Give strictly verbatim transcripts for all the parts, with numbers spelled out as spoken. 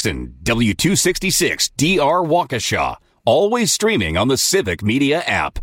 Jackson, W two sixty-six D R Waukesha. Always streaming on the Civic Media app.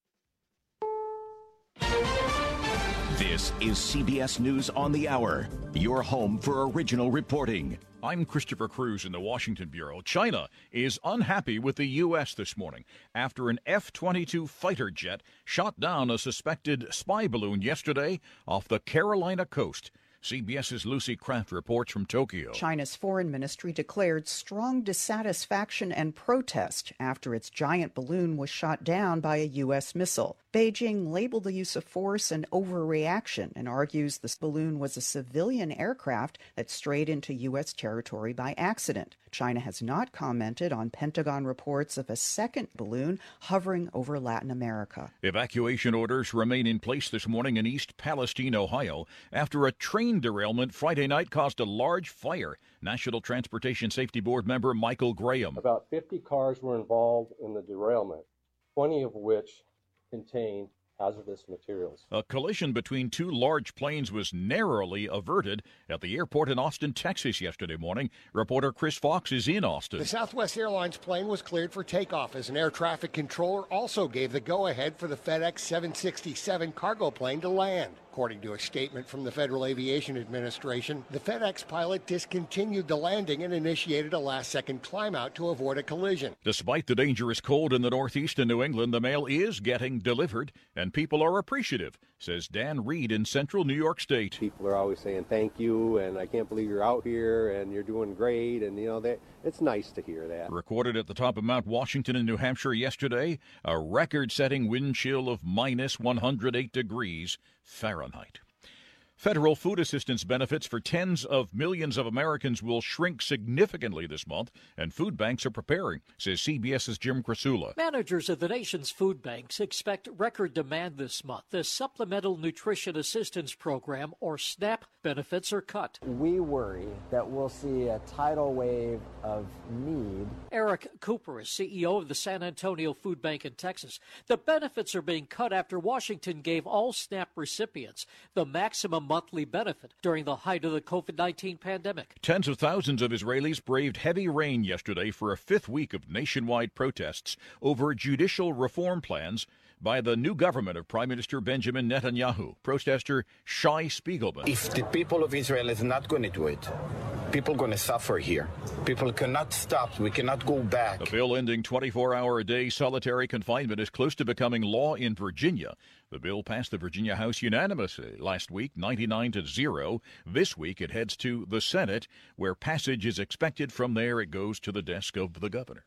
This is C B S News on the Hour, your home for original reporting. I'm Christopher Cruz in the Washington Bureau. China is unhappy with the U S this morning after an F twenty-two fighter jet shot down a suspected spy balloon yesterday off the Carolina coast. CBS's Lucy Kraft reports from Tokyo. China's foreign ministry declared strong dissatisfaction and protest after its giant balloon was shot down by a U S missile. Beijing labeled the use of force an overreaction and argues this balloon was a civilian aircraft that strayed into U S territory by accident. China has not commented on Pentagon reports of a second balloon hovering over Latin America. Evacuation orders remain in place this morning in East Palestine, Ohio, after a train derailment Friday night caused a large fire. National Transportation Safety Board member Michael Graham. About fifty cars were involved in the derailment, twenty of which contained hazardous materials. A collision between two large planes was narrowly averted at the airport in Austin, Texas yesterday morning. Reporter Chris Fox is in Austin. The Southwest Airlines plane was cleared for takeoff as an air traffic controller also gave the go-ahead for the FedEx seven sixty-seven cargo plane to land. According to a statement from the Federal Aviation Administration, the FedEx pilot discontinued the landing and initiated a last-second climb-out to avoid a collision. Despite the dangerous cold in the Northeast and New England, the mail is getting delivered, and people are appreciative, says Dan Reed in central New York State. People are always saying thank you, and I can't believe you're out here, and you're doing great, and you know that it's nice to hear that. Recorded at the top of Mount Washington in New Hampshire yesterday, a record-setting wind chill of minus one hundred eight degrees Fahrenheit. Federal food assistance benefits for tens of millions of Americans will shrink significantly this month, and food banks are preparing, says CBS's Jim Krasula. Managers of the nation's food banks expect record demand this month. The Supplemental Nutrition Assistance Program, or SNAP, benefits are cut. We worry that we'll see a tidal wave of need. Eric Cooper is C E O of the San Antonio Food Bank in Texas. The benefits are being cut after Washington gave all SNAP recipients the maximum monthly benefit during the height of the COVID nineteen pandemic. Tens of thousands of Israelis braved heavy rain yesterday for a fifth week of nationwide protests over judicial reform plans by the new government of Prime Minister Benjamin Netanyahu. Protester Shai Spiegelman. If the people of Israel is not going to do it, people are going to suffer here. People cannot stop. We cannot go back. A bill ending twenty-four hour a day solitary confinement is close to becoming law in Virginia. The bill passed the Virginia House unanimously last week, ninety-nine to zero. This week it heads to the Senate, where passage is expected. From there it goes to the desk of the governor.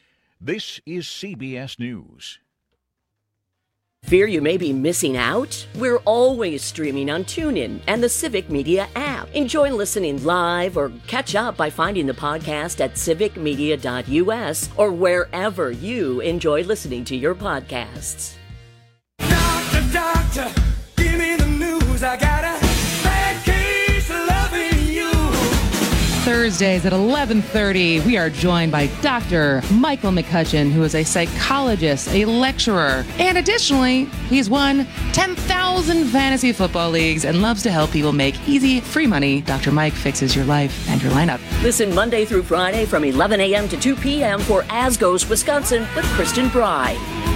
This is C B S News. Fear you may be missing out? We're always streaming on TuneIn and the Civic Media app. Enjoy listening live or catch up by finding the podcast at civic media dot u s or wherever you enjoy listening to your podcasts. Doctor, doctor, give me the news. I got a bad case of loving you. Thursdays at eleven thirty, we are joined by Doctor Michael McCutcheon, who is a psychologist, a lecturer, and additionally, he's won ten thousand fantasy football leagues and loves to help people make easy, free money. Doctor Mike fixes your life and your lineup. Listen Monday through Friday from eleven a.m. to two p.m. for As Goes Wisconsin with Kristen Bry.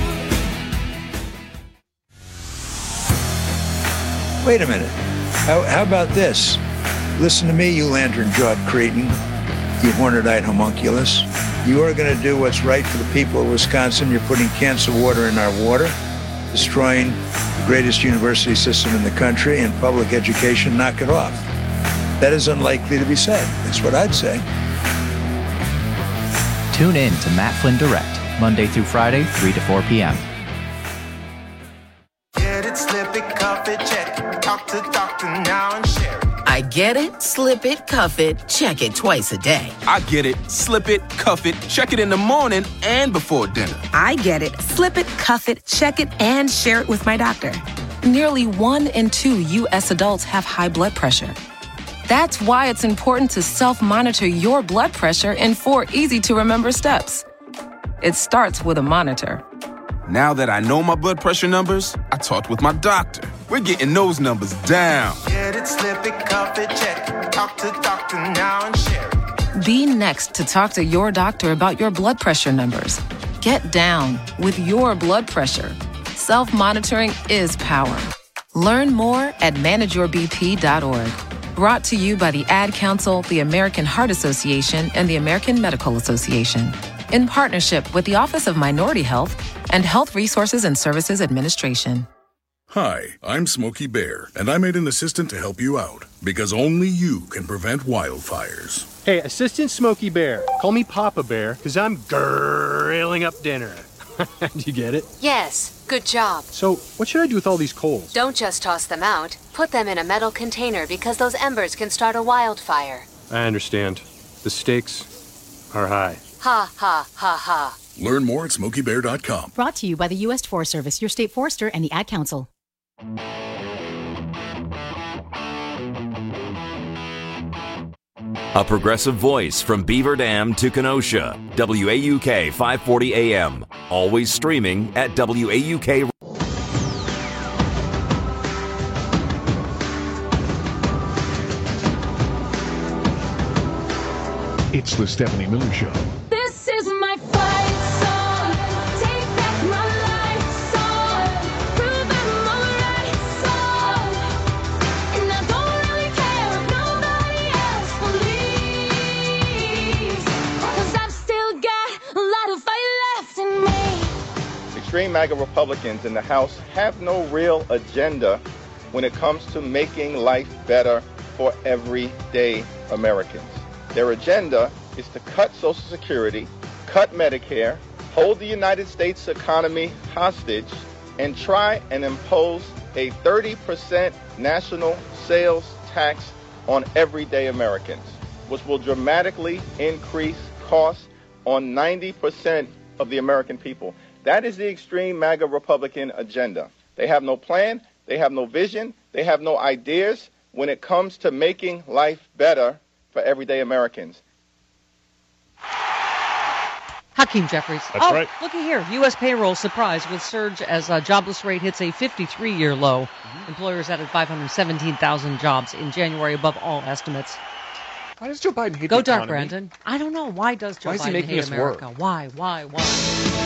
Wait a minute. How, how about this? Listen to me, you lantern-jawed cretin, you horned-eyed homunculus. You are going to do what's right for the people of Wisconsin. You're putting cancer water in our water, destroying the greatest university system in the country, and public education. Knock it off. That is unlikely to be said. That's what I'd say. Tune in to Matt Flynn Direct, Monday through Friday, three to four p.m. Get it, slip it, cuff it, check it. Talk to doctor now and share it. I get it, slip it, cuff it, check it twice a day. I get it, slip it, cuff it, check it in the morning and before dinner. I get it, slip it, cuff it, check it, and share it with my doctor. Nearly one in two U S adults have high blood pressure. That's why it's important to self-monitor your blood pressure in four easy-to-remember steps. It starts with a monitor. Now that I know my blood pressure numbers, I talked with my doctor. We're getting those numbers down. Get it, slip it, cuff it, check it. Talk to doctor now and share it. Be next to talk to your doctor about your blood pressure numbers. Get down with your blood pressure. Self-monitoring is power. Learn more at manage your b p dot org. Brought to you by the Ad Council, the American Heart Association, and the American Medical Association. In partnership with the Office of Minority Health and Health Resources and Services Administration. Hi, I'm Smokey Bear, and I made an assistant to help you out, because only you can prevent wildfires. Hey, Assistant Smokey Bear. Call me Papa Bear, because I'm grilling up dinner. Do you get it? Yes, good job. So, what should I do with all these coals? Don't just toss them out. Put them in a metal container because those embers can start a wildfire. I understand. The stakes are high. Ha, ha, ha, ha. Learn more at smokey bear dot com. Brought to you by the U S Forest Service, your state forester, and the Ad Council. A progressive voice from Beaver Dam to Kenosha. W A U K five forty A M. Always streaming at W A U K. It's the Stephanie Miller Show. This is my fight song. Take back my life song. Prove I'm alright song. And I don't really care if nobody else believes. Cause I've still got a lot of fight left in me. Extreme MAGA Republicans in the House have no real agenda when it comes to making life better for everyday Americans. Their agenda is to cut Social Security, cut Medicare, hold the United States economy hostage, and try and impose a thirty percent national sales tax on everyday Americans, which will dramatically increase costs on ninety percent of the American people. That is the extreme MAGA Republican agenda. They have no plan, they have no vision, they have no ideas when it comes to making life better for everyday Americans. Hakeem Jeffries. That's oh, right. Looky here. U S payroll surprise with surge as uh, jobless rate hits a fifty-three-year low. Mm-hmm. Employers added five hundred seventeen thousand jobs in January, above all estimates. Why does Joe Biden hate Go the dark, economy? Brandon. I don't know. Why does Joe Why is he Biden making hate us America? work? Why? Why? Why?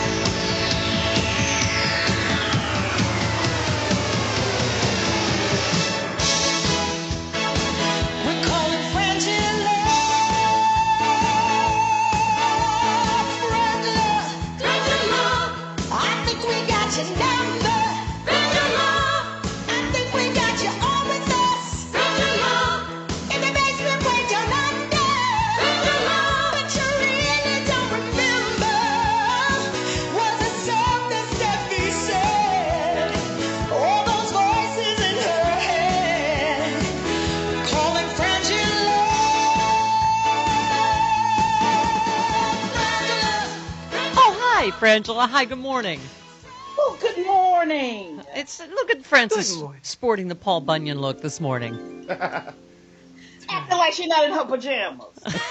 Frangela, hi, good morning. Oh, good morning. It's look at Frances sporting the Paul Bunyan look this morning. Acting like she's not in her pajamas.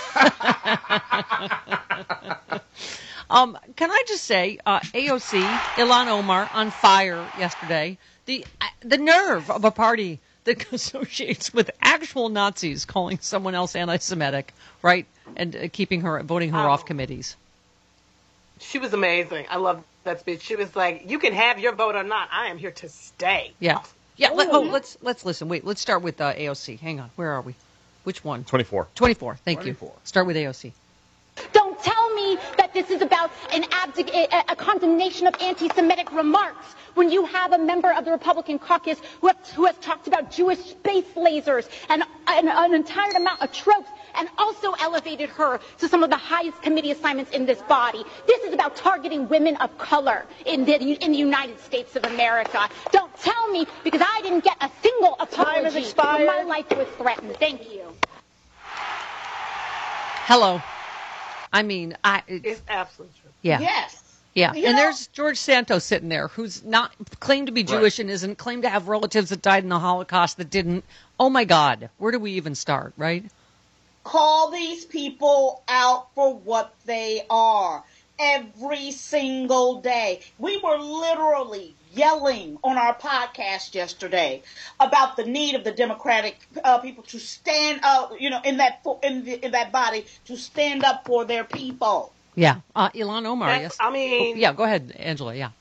um, can I just say, uh, A O C, Ilhan Omar on fire yesterday. The uh, the nerve of a party that associates with actual Nazis calling someone else anti-Semitic, right, and uh, keeping her voting her um, off committees. She was amazing. I love that speech. She was like, "You can have your vote or not. I am here to stay." Yeah, yeah. Let, oh, let's let's listen. Wait, let's start with uh, A O C. Hang on, where are we? Which one? twenty-four. twenty-four. Thank twenty-four. you. Start with A O C. Don't tell me that this is about an abdic- a, a condemnation of anti-Semitic remarks when you have a member of the Republican caucus who, have, who has talked about Jewish space lasers and, and an entire amount of tropes, and also elevated her to some of the highest committee assignments in this body. This is about targeting women of color in the, in the United States of America. Don't tell me, because I didn't get a single apology when my life was threatened. Thank you. Hello. I mean, I. It's, it's absolutely true. Yeah. Yes. Yeah, You and know, there's George Santos sitting there, who's not claimed to be Jewish Right. and isn't, claimed to have relatives that died in the Holocaust that didn't. Oh my God, where do we even start, right? Call these people out for what they are every single day. We were literally yelling on our podcast yesterday about the need of the Democratic uh, people to stand up, you know, in that in, the, in that body to stand up for their people. Yeah, uh, Ilhan Omar. That's- Yes. I mean- Oh, yeah. Go ahead, Angela. Yeah.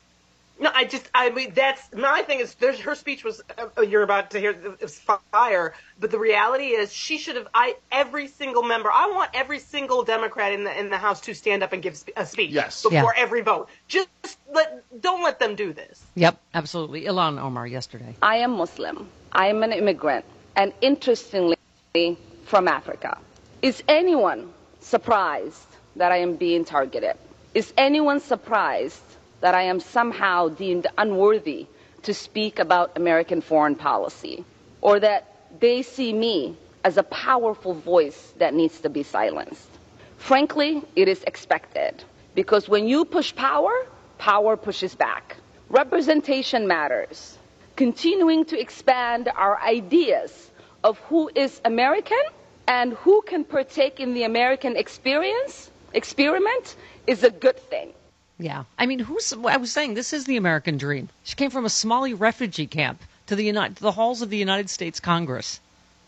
No, I just, I mean, that's, my thing is, there's, her speech was, uh, you're about to hear, it was fire, but the reality is, she should have, I, every single member, I want every single Democrat in the, in the House to stand up and give spe- a speech Yes. before Yeah. every vote. Just let, don't let them do this. Yep. Absolutely. Ilhan Omar yesterday. I am Muslim. I am an immigrant, and interestingly, from Africa. Is anyone surprised that I am being targeted? Is anyone surprised that I am somehow deemed unworthy to speak about American foreign policy, or that they see me as a powerful voice that needs to be silenced? Frankly, it is expected, because when you push power, power pushes back. Representation matters. Continuing to expand our ideas of who is American and who can partake in the American experience, experiment, is a good thing. Yeah. I mean, who's? I was saying this is the American dream. She came from a Somali refugee camp to the United, to the halls of the United States Congress.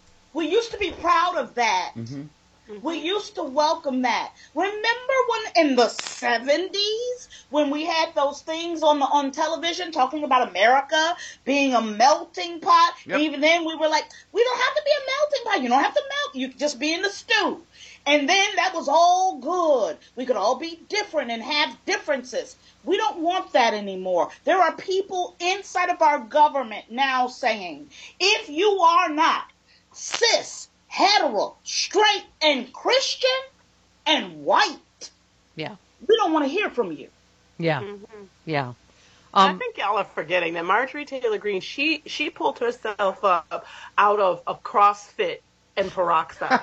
We used to be proud of that. Mm-hmm. We used to welcome that. Remember when in the seventies, when we had those things on the on television talking about America being a melting pot? Yep. Even then we were like, we don't have to be a melting pot. You don't have to melt. You can just be in the stew. And then that was all good. We could all be different and have differences. We don't want that anymore. There are people inside of our government now saying, if you are not cis, hetero, straight, and Christian, and white, Yeah. we don't want to hear from you. Yeah. Mm-hmm. Yeah. I Um, think y'all are forgetting that Marjorie Taylor Greene, she she pulled herself up out of, of CrossFit and peroxide.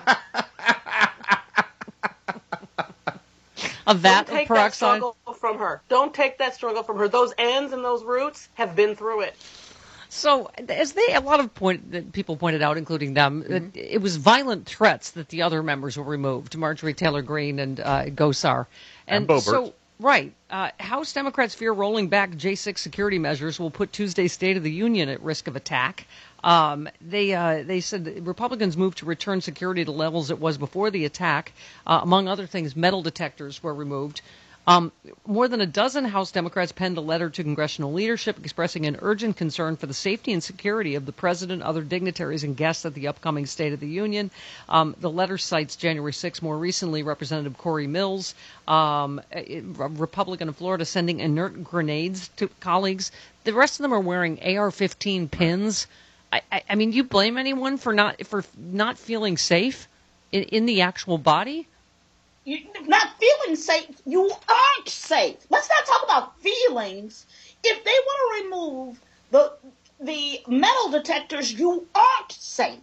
of that Don't take of that peroxide. struggle from her. Don't take that struggle from her. Those ends and those roots have been through it. So, as they, a lot of point that people pointed out, including them, that it was violent threats that the other members were removed, Marjorie Taylor Greene and uh, Gosar. And Boebert. So, right, uh, House Democrats fear rolling back J six security measures will put Tuesday's State of the Union at risk of attack. Um, they uh, they said that Republicans moved to return security to levels it was before the attack. Uh, among other things, metal detectors were removed. Um, more than a dozen House Democrats penned a letter to congressional leadership expressing an urgent concern for the safety and security of the president, other dignitaries, and guests at the upcoming State of the Union. Um, the letter cites January sixth. More recently, Representative Corey Mills, um, a Republican of Florida, sending inert grenades to colleagues. The rest of them are wearing A R fifteen pins. I, I, I mean, you blame anyone for not for not feeling safe in, in the actual body? You're not feeling safe. You aren't safe. Let's not talk about feelings. If they want to remove the the metal detectors, you aren't safe.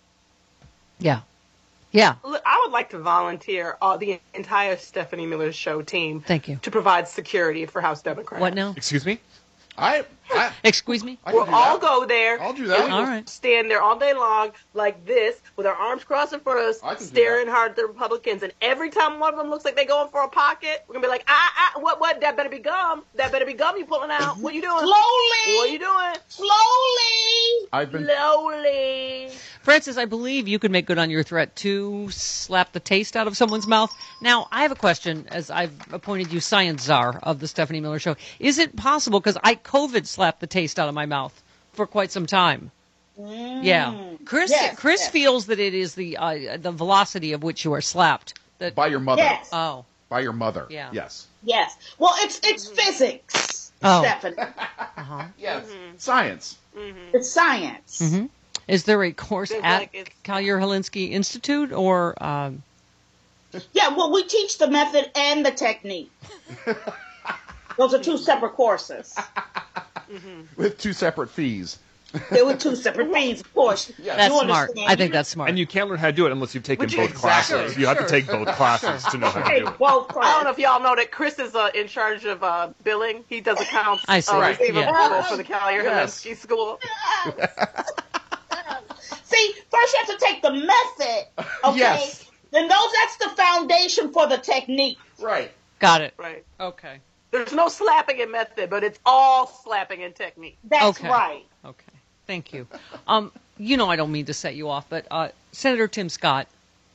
Yeah. Yeah. Look, I would like to volunteer uh, the entire Stephanie Miller Show team Thank you. to provide security for House Democrats. What now? Excuse me? I, I Excuse me? I can We'll do all that. go there. I'll do and that. we All will right. stand there all day long like this with our arms crossed in front of us, I can do staring hard at the Republicans. And every time one of them looks like they're going for a pocket, we're going to be like, ah, ah, what, what? That better be gum. That better be gum you pulling out. What you doing? Slowly. What you doing? Slowly. I've been Slowly. Francis, I believe you could make good on your threat to slap the taste out of someone's mouth. Now, I have a question, as I've appointed you science czar of the Stephanie Miller Show. Is it possible, because I COVID slapped the taste out of my mouth for quite some time. Mm. Yeah. Chris Yes, Chris yes. feels that it is the uh, the velocity of which you are slapped. That, by your mother. Yes. oh. By your mother. Yeah. Yes. Yes. Well, it's it's physics, Oh. Stephanie. Uh-huh. Yes. Science. It's science. Mm-hmm. Is there a course There's at like it's- Collier-Helinsky Institute or... Um, Yeah, well, we teach the method and the technique. Those are two separate courses. With two separate fees. They were two separate fees, of course. That's You smart. understand. I think that's smart. And you can't learn how to do it unless you've taken Would you- both Exactly. classes. Sure, You have sure. to take both classes to know how to Hey, do it. well, I don't know if y'all know that Chris is uh, in charge of uh, billing. He does accounts I see. uh, Right. receivable Yeah. for the Collier Yes. Helinsky School. See, first you have to take the method, okay? Yes. Then those that's the foundation for the technique. Right. Got it. Right. Okay. There's no slapping in method, but it's all slapping in technique. That's Okay. right. Okay. Thank you. Um, you know I don't mean to set you off, but uh, Senator Tim Scott,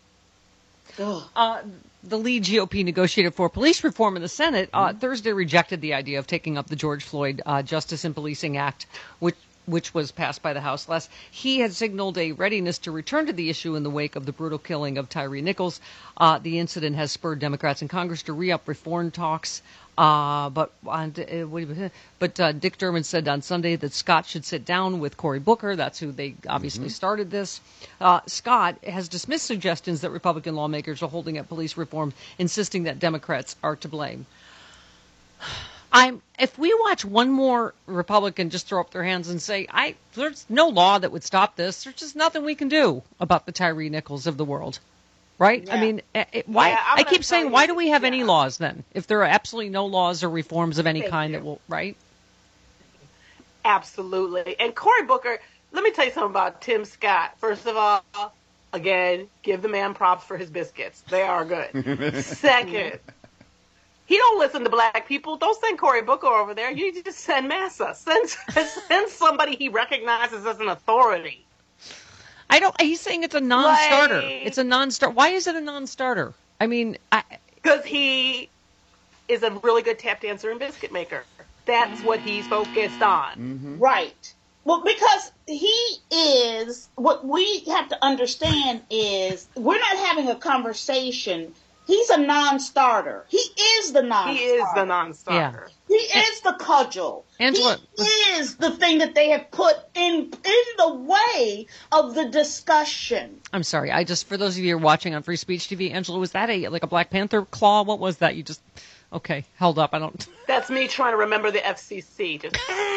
uh, the lead G O P negotiator for police reform in the Senate, uh, Thursday rejected the idea of taking up the George Floyd uh, Justice and Policing Act, which which was passed by the House last. He had signaled a readiness to return to the issue in the wake of the brutal killing of Tyree Nichols. Uh, the incident has spurred Democrats in Congress to re-up reform talks. Uh, but uh, but uh, Dick Durbin said on Sunday that Scott should sit down with Cory Booker. That's who they obviously Mhm. started this. Uh, Scott has dismissed suggestions that Republican lawmakers are holding at police reform, insisting that Democrats are to blame. I'm. If we watch one more Republican just throw up their hands and say, "I," there's no law that would stop this. There's just nothing we can do about the Tyree Nichols of the world. Right? I Yeah. mean, eh, eh, why? Yeah, I'm I gonna keep tell saying, you- why do we have any laws then? If there are absolutely no laws or reforms of any Thank kind you. that will, right? Absolutely. And Cory Booker, let me tell you something about Tim Scott. First of all, again, give the man props for his biscuits. They are good. Second, he don't listen to black people. Don't send Cory Booker over there. You need to just send Massa. Send, send somebody he recognizes as an authority. I don't. He's saying it's a non-starter. Like- It's a non-starter. Why is it a non-starter? I mean, I, Because he is a really good tap dancer and biscuit maker. That's what he's focused on. Right. Well, because he is, what we have to understand is we're not having a conversation. He's a non-starter. He is the non-starter. He is the non-starter. He is the cudgel. Angela- He is the thing that they have put in in the way of the discussion. I'm sorry. I just, for those of you who are watching on Free Speech T V, Angela, was that a like a Black Panther claw? What was that? You just okay held up. I don't. That's me trying to remember the F C C. Just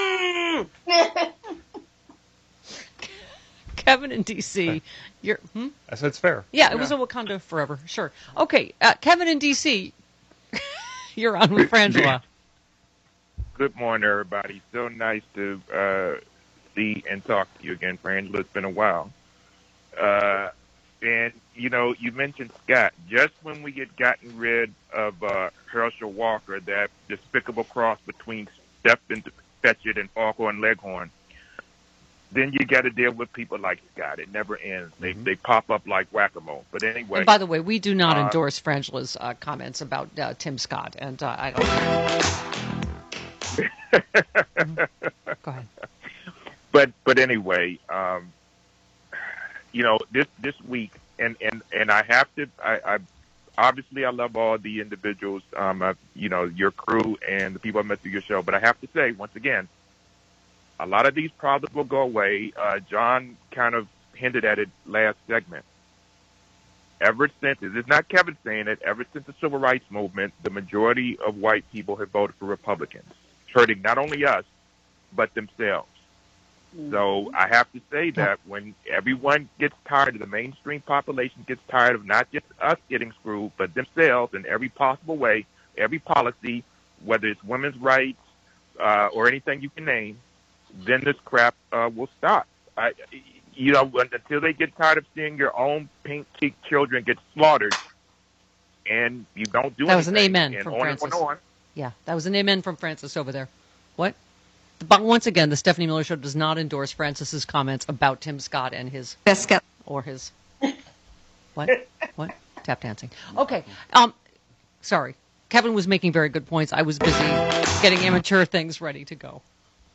Kevin in D C, you're. Hmm? I said it's fair. Yeah, it was a Wakanda forever. Sure. Okay, uh, Kevin in D C, you're on with Frangela. Good morning, everybody. So nice to uh, see and talk to you again, Frangela. It's been a while. Uh, and, you know, you mentioned Scott. Just when we get gotten rid of uh, Herschel Walker, that despicable cross between Stephen Fetchit and Foghorn Leghorn, then you got to deal with people like Scott. It never ends. They they pop up like whack-a-mole. But anyway. And by the way, we do not uh, endorse Frangela's uh, comments about uh, Tim Scott, and uh, I don't. Go ahead. But but anyway, um, you know, this this week, and, and, and I have to, I, I obviously I love all the individuals, um, uh, you know, your crew and the people I met through your show. But I have to say, once again, a lot of these problems will go away. Uh, John kind of hinted at it last segment. Ever since, it's not Kevin saying it, ever since the Civil Rights Movement, the majority of white people have voted for Republicans, hurting not only us, but themselves. So I have to say that when everyone gets tired of the mainstream population gets tired of not just us getting screwed, but themselves in every possible way, every policy, whether it's women's rights uh, or anything you can name, then this crap uh, will stop. I, you know, until they get tired of seeing your own pink-cheeked children get slaughtered, and you don't do That was an anything, amen and from on and Francis. on. Yeah, that was an amen from Francis over there. What? But once again, the Stephanie Miller Show does not endorse Francis's comments about Tim Scott and his biscuit or his what? What? Tap dancing. Okay. Um, sorry, Kevin was making very good points. I was busy getting immature things ready to go.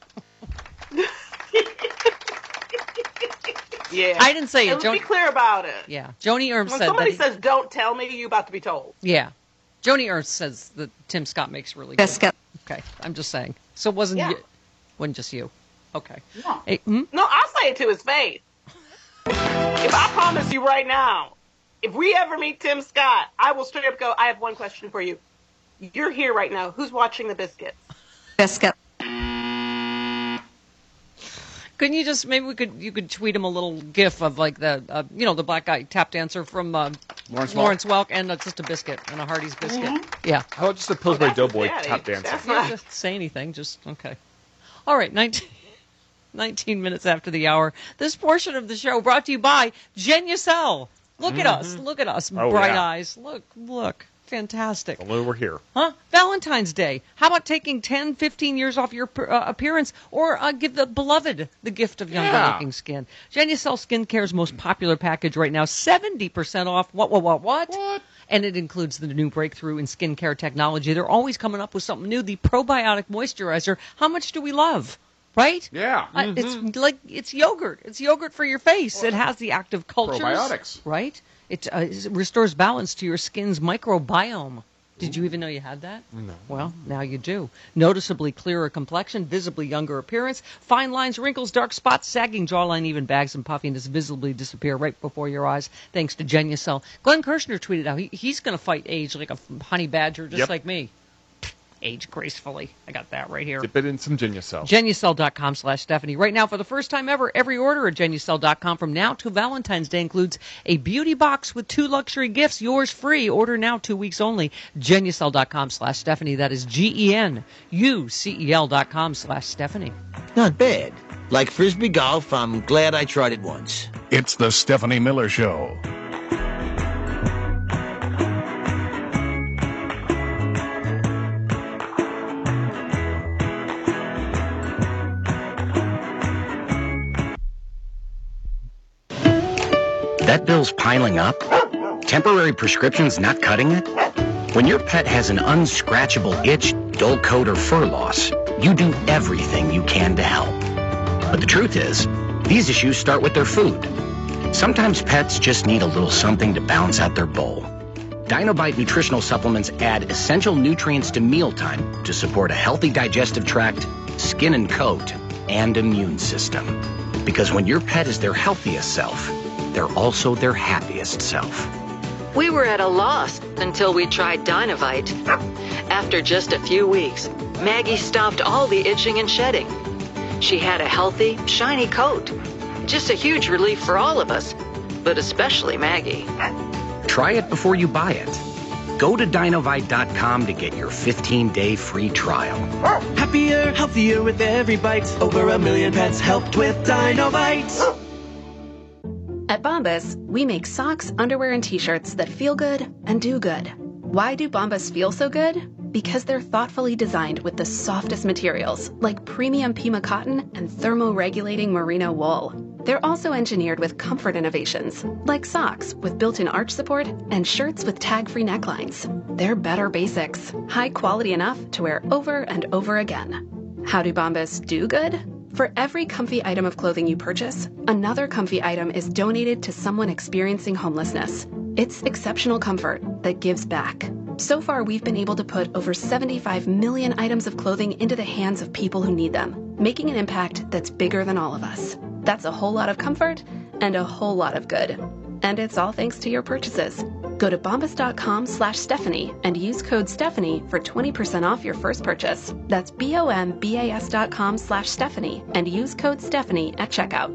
Yeah. I didn't say it. And let's be Joni- clear about it. Yeah, Joni Ernst When said somebody that. he- says, "Don't tell me," you about to be told. Yeah, Joni Ernst says that Tim Scott makes really good. Biscuit. Okay, I'm just saying. So it wasn't Yeah. you, wasn't just you. Okay. No. Hey, hmm? No, I'll say it to his face. If I promise you right now, if we ever meet Tim Scott, I will straight up go, I have one question for you. You're here right now. Who's watching the biscuits? Biscuit. Couldn't you just maybe we could you could tweet him a little gif of like the uh, you know the black guy tap dancer from uh, Lawrence Welk. Lawrence Welk and uh, just a biscuit and a Hardee's biscuit. Mm-hmm. Yeah. How about just a Pillsbury Doughboy yeah, tap that's dancer? You don't have to say anything. Just okay. All right. nineteen, nineteen minutes after the hour. This portion of the show brought to you by Jen Yassell. Look at us. Look at us. Oh, Bright yeah. eyes. Look, look. Fantastic. Only we're here. Huh? Valentine's Day. How about taking ten, fifteen years off your uh, appearance or uh, give the beloved the gift of younger Yeah. looking skin? Genucel Skincare's most popular package right now, seventy percent off. What, what, what, what? What? And it includes the new breakthrough in skincare technology. They're always coming up with something new. The probiotic moisturizer. How much do we love? Right? Yeah. Uh, Mhm. It's like it's yogurt. It's yogurt for your face. It has the active cultures. Probiotics. Right? It, uh, it restores balance to your skin's microbiome. Did you even know you had that? No. Well, now you do. Noticeably clearer complexion, visibly younger appearance, fine lines, wrinkles, dark spots, sagging jawline, even bags and puffiness visibly disappear right before your eyes thanks to Genucel. Glenn Kirshner tweeted out he, he's going to fight age like a honey badger, just Yep. like me. Age gracefully. I got that right here. Dip it in some Genucel. Genucel.com slash Stephanie. Right now, for the first time ever, every order at Genucel dot com from now to Valentine's Day includes a beauty box with two luxury gifts, yours free. Order now, two weeks only. Genucel.com slash Stephanie. That is G E N U C E L dot com slash Stephanie. Not bad. Like Frisbee golf, I'm glad I tried it once. It's the Stephanie Miller Show. That bill's piling up? Temporary prescriptions not cutting it? When your pet has an unscratchable itch, dull coat, or fur loss, you do everything you can to help. But the truth is, these issues start with their food. Sometimes pets just need a little something to balance out their bowl. Dinobite nutritional supplements add essential nutrients to mealtime to support a healthy digestive tract, skin and coat, and immune system. Because when your pet is their healthiest self, they're also their happiest self. We were at a loss until we tried Dinovite. After just a few weeks, Maggie stopped all the itching and shedding. She had a healthy, shiny coat. Just a huge relief for all of us, but especially Maggie. Try it before you buy it. Go to Dinovite dot com to get your fifteen-day free trial. Happier, healthier with every bite. Over a million pets helped with Dinovite. At Bombas, we make socks, underwear, and t-shirts that feel good and do good. Why do Bombas feel so good? Because they're thoughtfully designed with the softest materials, like premium Pima cotton and thermo-regulating merino wool. They're also engineered with comfort innovations, like socks with built-in arch support and shirts with tag-free necklines. They're better basics, high quality enough to wear over and over again. How do Bombas do good? For every comfy item of clothing you purchase, another comfy item is donated to someone experiencing homelessness. It's exceptional comfort that gives back. So far, we've been able to put over seventy-five million items of clothing into the hands of people who need them, making an impact that's bigger than all of us. That's a whole lot of comfort and a whole lot of good. And it's all thanks to your purchases. Go to bombas.com slash Stephanie and use code Stephanie for twenty percent off your first purchase. That's B-O-M-B-A-S dot com slash Stephanie and use code Stephanie at checkout.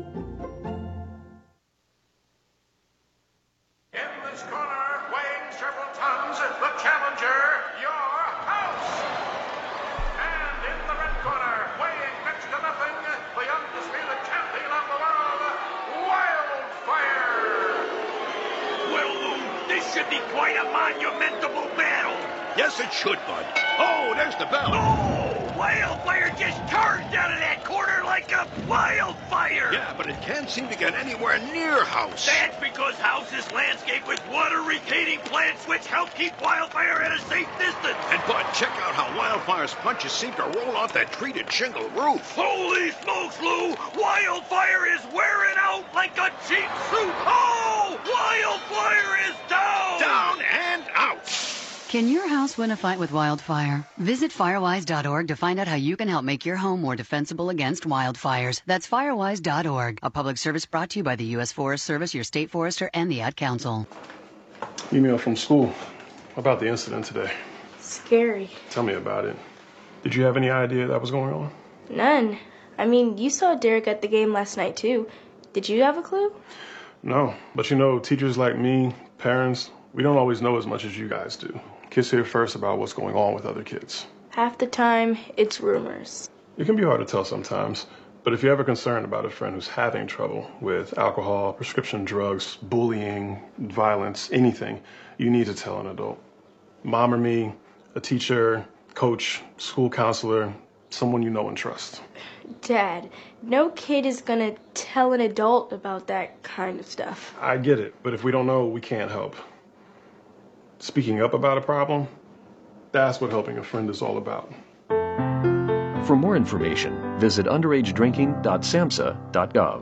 In this corner, weighing several tons, the challenger, your house. And in the red corner, weighing next to nothing, the undisputed champion of the world, Wildfire. Well, Lou, this should be quite a monumental battle. Yes, it should, Bud. Oh, there's the bell. Oh, Wildfire just charged out of that corner like a wildfire. Yeah, but it can't seem to get anywhere near House. That's because House is landscaped with water-retaining plants which help keep Wildfire at a safe distance. And Bud, check out how Wildfire's punches seem to roll off that treated shingle roof. Holy smokes, Lou! Wildfire is wearing out like a cheap suit. Oh, Wildfire is down. Down and out. Can your house win a fight with wildfire? Visit firewise dot org to find out how you can help make your home more defensible against wildfires. That's firewise dot org. A public service brought to you by the U S Forest Service, your state forester, and the Ad Council. Email from school about the incident today. Scary. Tell me about it. Did you have any idea that was going on? None. I mean, you saw Derek at the game last night, too. Did you have a clue? No, but you know, teachers like me, parents, we don't always know as much as you guys do. Kids hear first about what's going on with other kids. Half the time, it's rumors. It can be hard to tell sometimes, But if you're ever concerned about a friend who's having trouble with alcohol, prescription drugs, bullying, violence, anything, you need to tell an adult. Mom or me, a teacher, coach, school counselor, someone you know and trust. Dad, no kid is gonna tell an adult about that kind of stuff. I get it, but if we don't know, we can't help. Speaking up about a problem, that's what helping a friend is all about. For more information, visit underage drinking dot samhsa dot gov.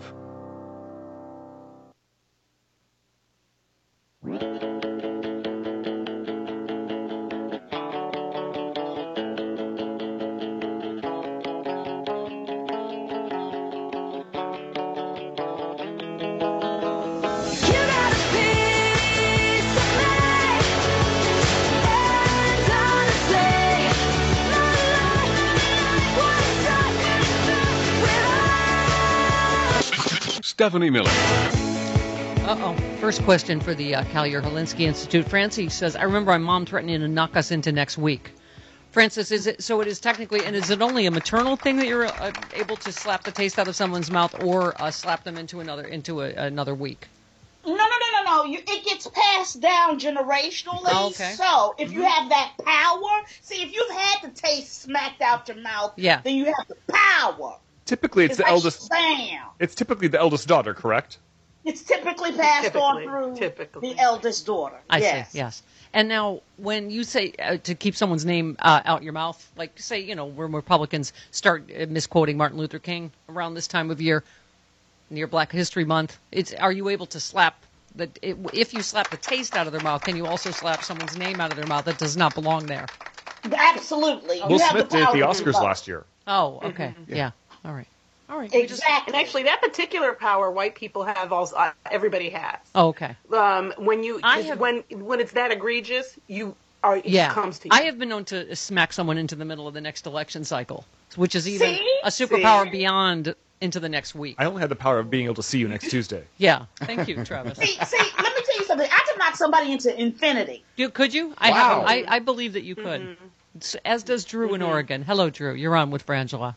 Stephanie Miller. Uh-oh. First question for the uh, Collier-Holinsky Institute. Francie says, I remember my mom threatening to knock us into next week. Francis, is it so it is technically, and is it only a maternal thing that you're uh, able to slap the taste out of someone's mouth or uh, slap them into another into a, another week? No, no, no, no, no. You, it gets passed down generationally. Oh, okay. So if you have that power, see, if you've had the taste smacked out your mouth, Yeah. then you have the power. Typically, it's, It's the like eldest. Sam. It's typically the eldest daughter, correct? It's typically passed Typically, on through typically. the eldest daughter. I yes. see, yes. And now, when you say uh, to keep someone's name uh, out your mouth, like say, you know, when Republicans start uh, misquoting Martin Luther King around this time of year, near Black History Month, it's are you able to slap the it, if you slap the taste out of their mouth, can you also slap someone's name out of their mouth that does not belong there? Absolutely. Will You have Smith the did at power the to do Oscars both. last year. Oh, okay, Mm-hmm. yeah. all right, all right. Exactly. And actually, that particular power, white people have also. Uh, everybody has. Oh, okay. Um, when you I 'cause have- when when it's that egregious, you are it Yeah, comes to you. I have been known to smack someone into the middle of the next election cycle, which is even See? a superpower See? beyond into the next week. I only had the power of being able to see you next Tuesday. Yeah, thank you, Travis. See, see, let me tell you something. I can knock somebody into infinity. You, could you? I Wow. have. I, I believe that you could. S- As does Drew in Oregon. Hello, Drew. You're on with Frangela.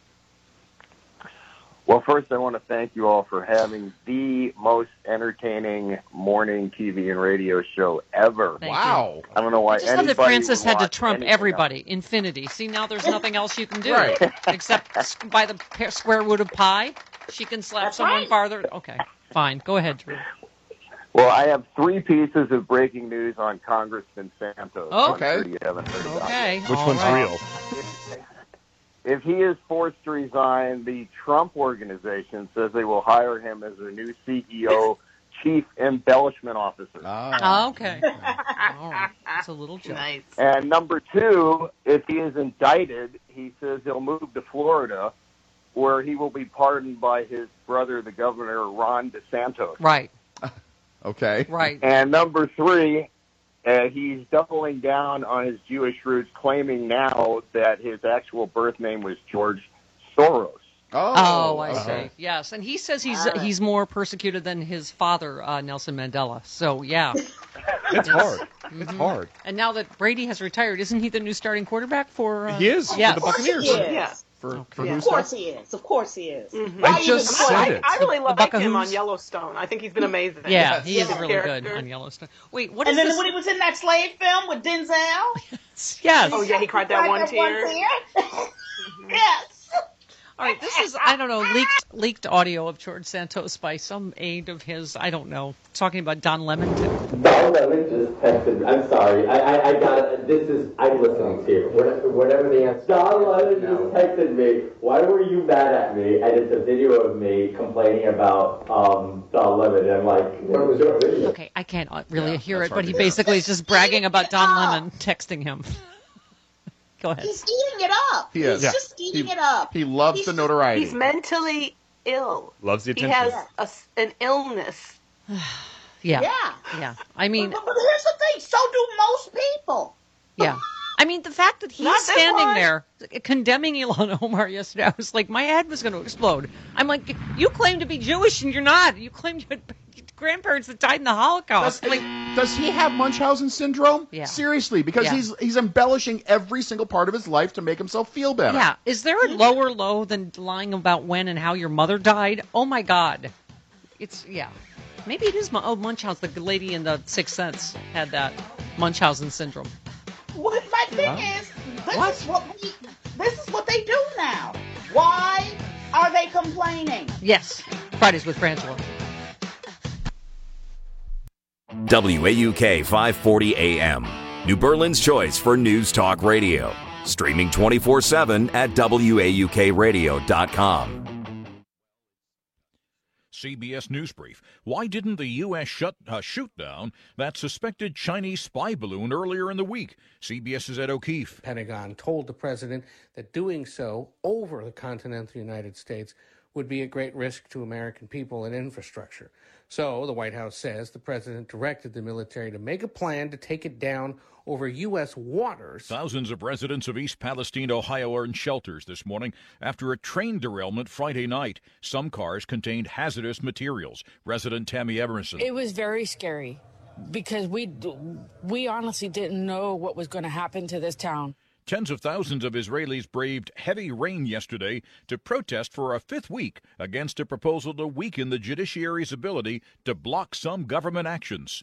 Well, first, I want to thank you all for having the most entertaining morning T V and radio show ever. Thank Wow. I don't know why I just love anybody that Francis would had to watch trump anything everybody. Infinity. See, now there's nothing else you can do Right. except s- by the pa- square root of pi. She can slap That's someone right. farther. Okay, fine. Go ahead, Drew. Well, I have three pieces of breaking news on Congressman Santos. Oh. I'm sure you haven't heard about Okay. Which all one's right. real? If, if he is forced to resign, the Trump organization says they will hire him as their new C E O, Chief Embellishment Officer. Oh, okay. All right. That's a little joke. Nice. And number two, if he is indicted, he says he'll move to Florida, where he will be pardoned by his brother, the governor, Ron DeSantis. Right. Okay. Right. And number three, uh, he's doubling down on his Jewish roots, claiming now that his actual birth name was George Soros. Oh, I see. Yes, and he says he's he's more persecuted than his father, uh, Nelson Mandela. So yeah, It's hard. It's Mhm. hard. And now that Brady has retired, isn't he the new starting quarterback for? Uh... He is, for Yes. the Buccaneers. Yes. Yeah. For, for Of who's course he is. Of course he is. Mhm. Why I you just even- said I, it. I really The like him Buckahoos? on Yellowstone. I think he's been amazing. Yeah, Yes. he is Yes. really Character. good on Yellowstone. Wait, what And is then this? when he was in that slave film with Denzel, Yes. Oh yeah, he cried that one tear. yes. All right, this is I don't know leaked leaked audio of George Santos by some aide of his. I don't know, talking about Don Lemon. Don Lemon just texted me. I'm sorry. I, I, I got it. This is, I'm listening to you. Whatever, whatever the answer. Don Lemon just texted me. Why were you mad at me? And it's a video of me complaining about um, Don Lemon. And I'm like, what was your video? Okay, I can't uh, really Yeah, hear that's it, hard but he to hear. basically is just bragging about Don Lemon texting him. Go ahead. He's eating it up. He is. He's just eating He- it up. He loves He's the just- notoriety. He's mentally ill. Loves the He attention. has a s an illness. Yeah, Yeah. yeah. I mean, but, but here's the thing. So do most people. yeah. I mean, the fact that he's Not this standing one. there condemning Ilhan Omar yesterday, I was like, my head was going to explode. I'm like, you claim to be Jewish and you're not. You claim you grandparents that died in the Holocaust. Does, like, does he have Munchausen syndrome? Yeah. Seriously, because Yeah. he's he's embellishing every single part of his life to make himself feel better. yeah, is there a lower low than lying about when and how your mother died? Oh my God, it's yeah. Maybe it is. Mun- oh, Munchausen. The lady in the Sixth Sense had that Munchausen syndrome. What my thing Huh? is, this is what we, this is what they do now. Why are they complaining? Yes, Fridays with Frangela. W A U K five forty A M, New Berlin's choice for news talk radio. Streaming twenty-four seven at W A U K radio dot com. C B S News Brief. Why didn't the U S shut, uh, shoot down that suspected Chinese spy balloon earlier in the week? CBS's Ed O'Keefe. Pentagon told the president that doing so over the continental United States would be a great risk to American people and infrastructure. So the White House says the president directed the military to make a plan to take it down over U S waters. Thousands of residents of East Palestine, Ohio are in shelters this morning after a train derailment Friday night. Some cars contained hazardous materials. Resident Tammy Emerson. It was very scary because we, we honestly didn't know what was going to happen to this town. Tens of thousands of Israelis braved heavy rain yesterday to protest for a fifth week against a proposal to weaken the judiciary's ability to block some government actions.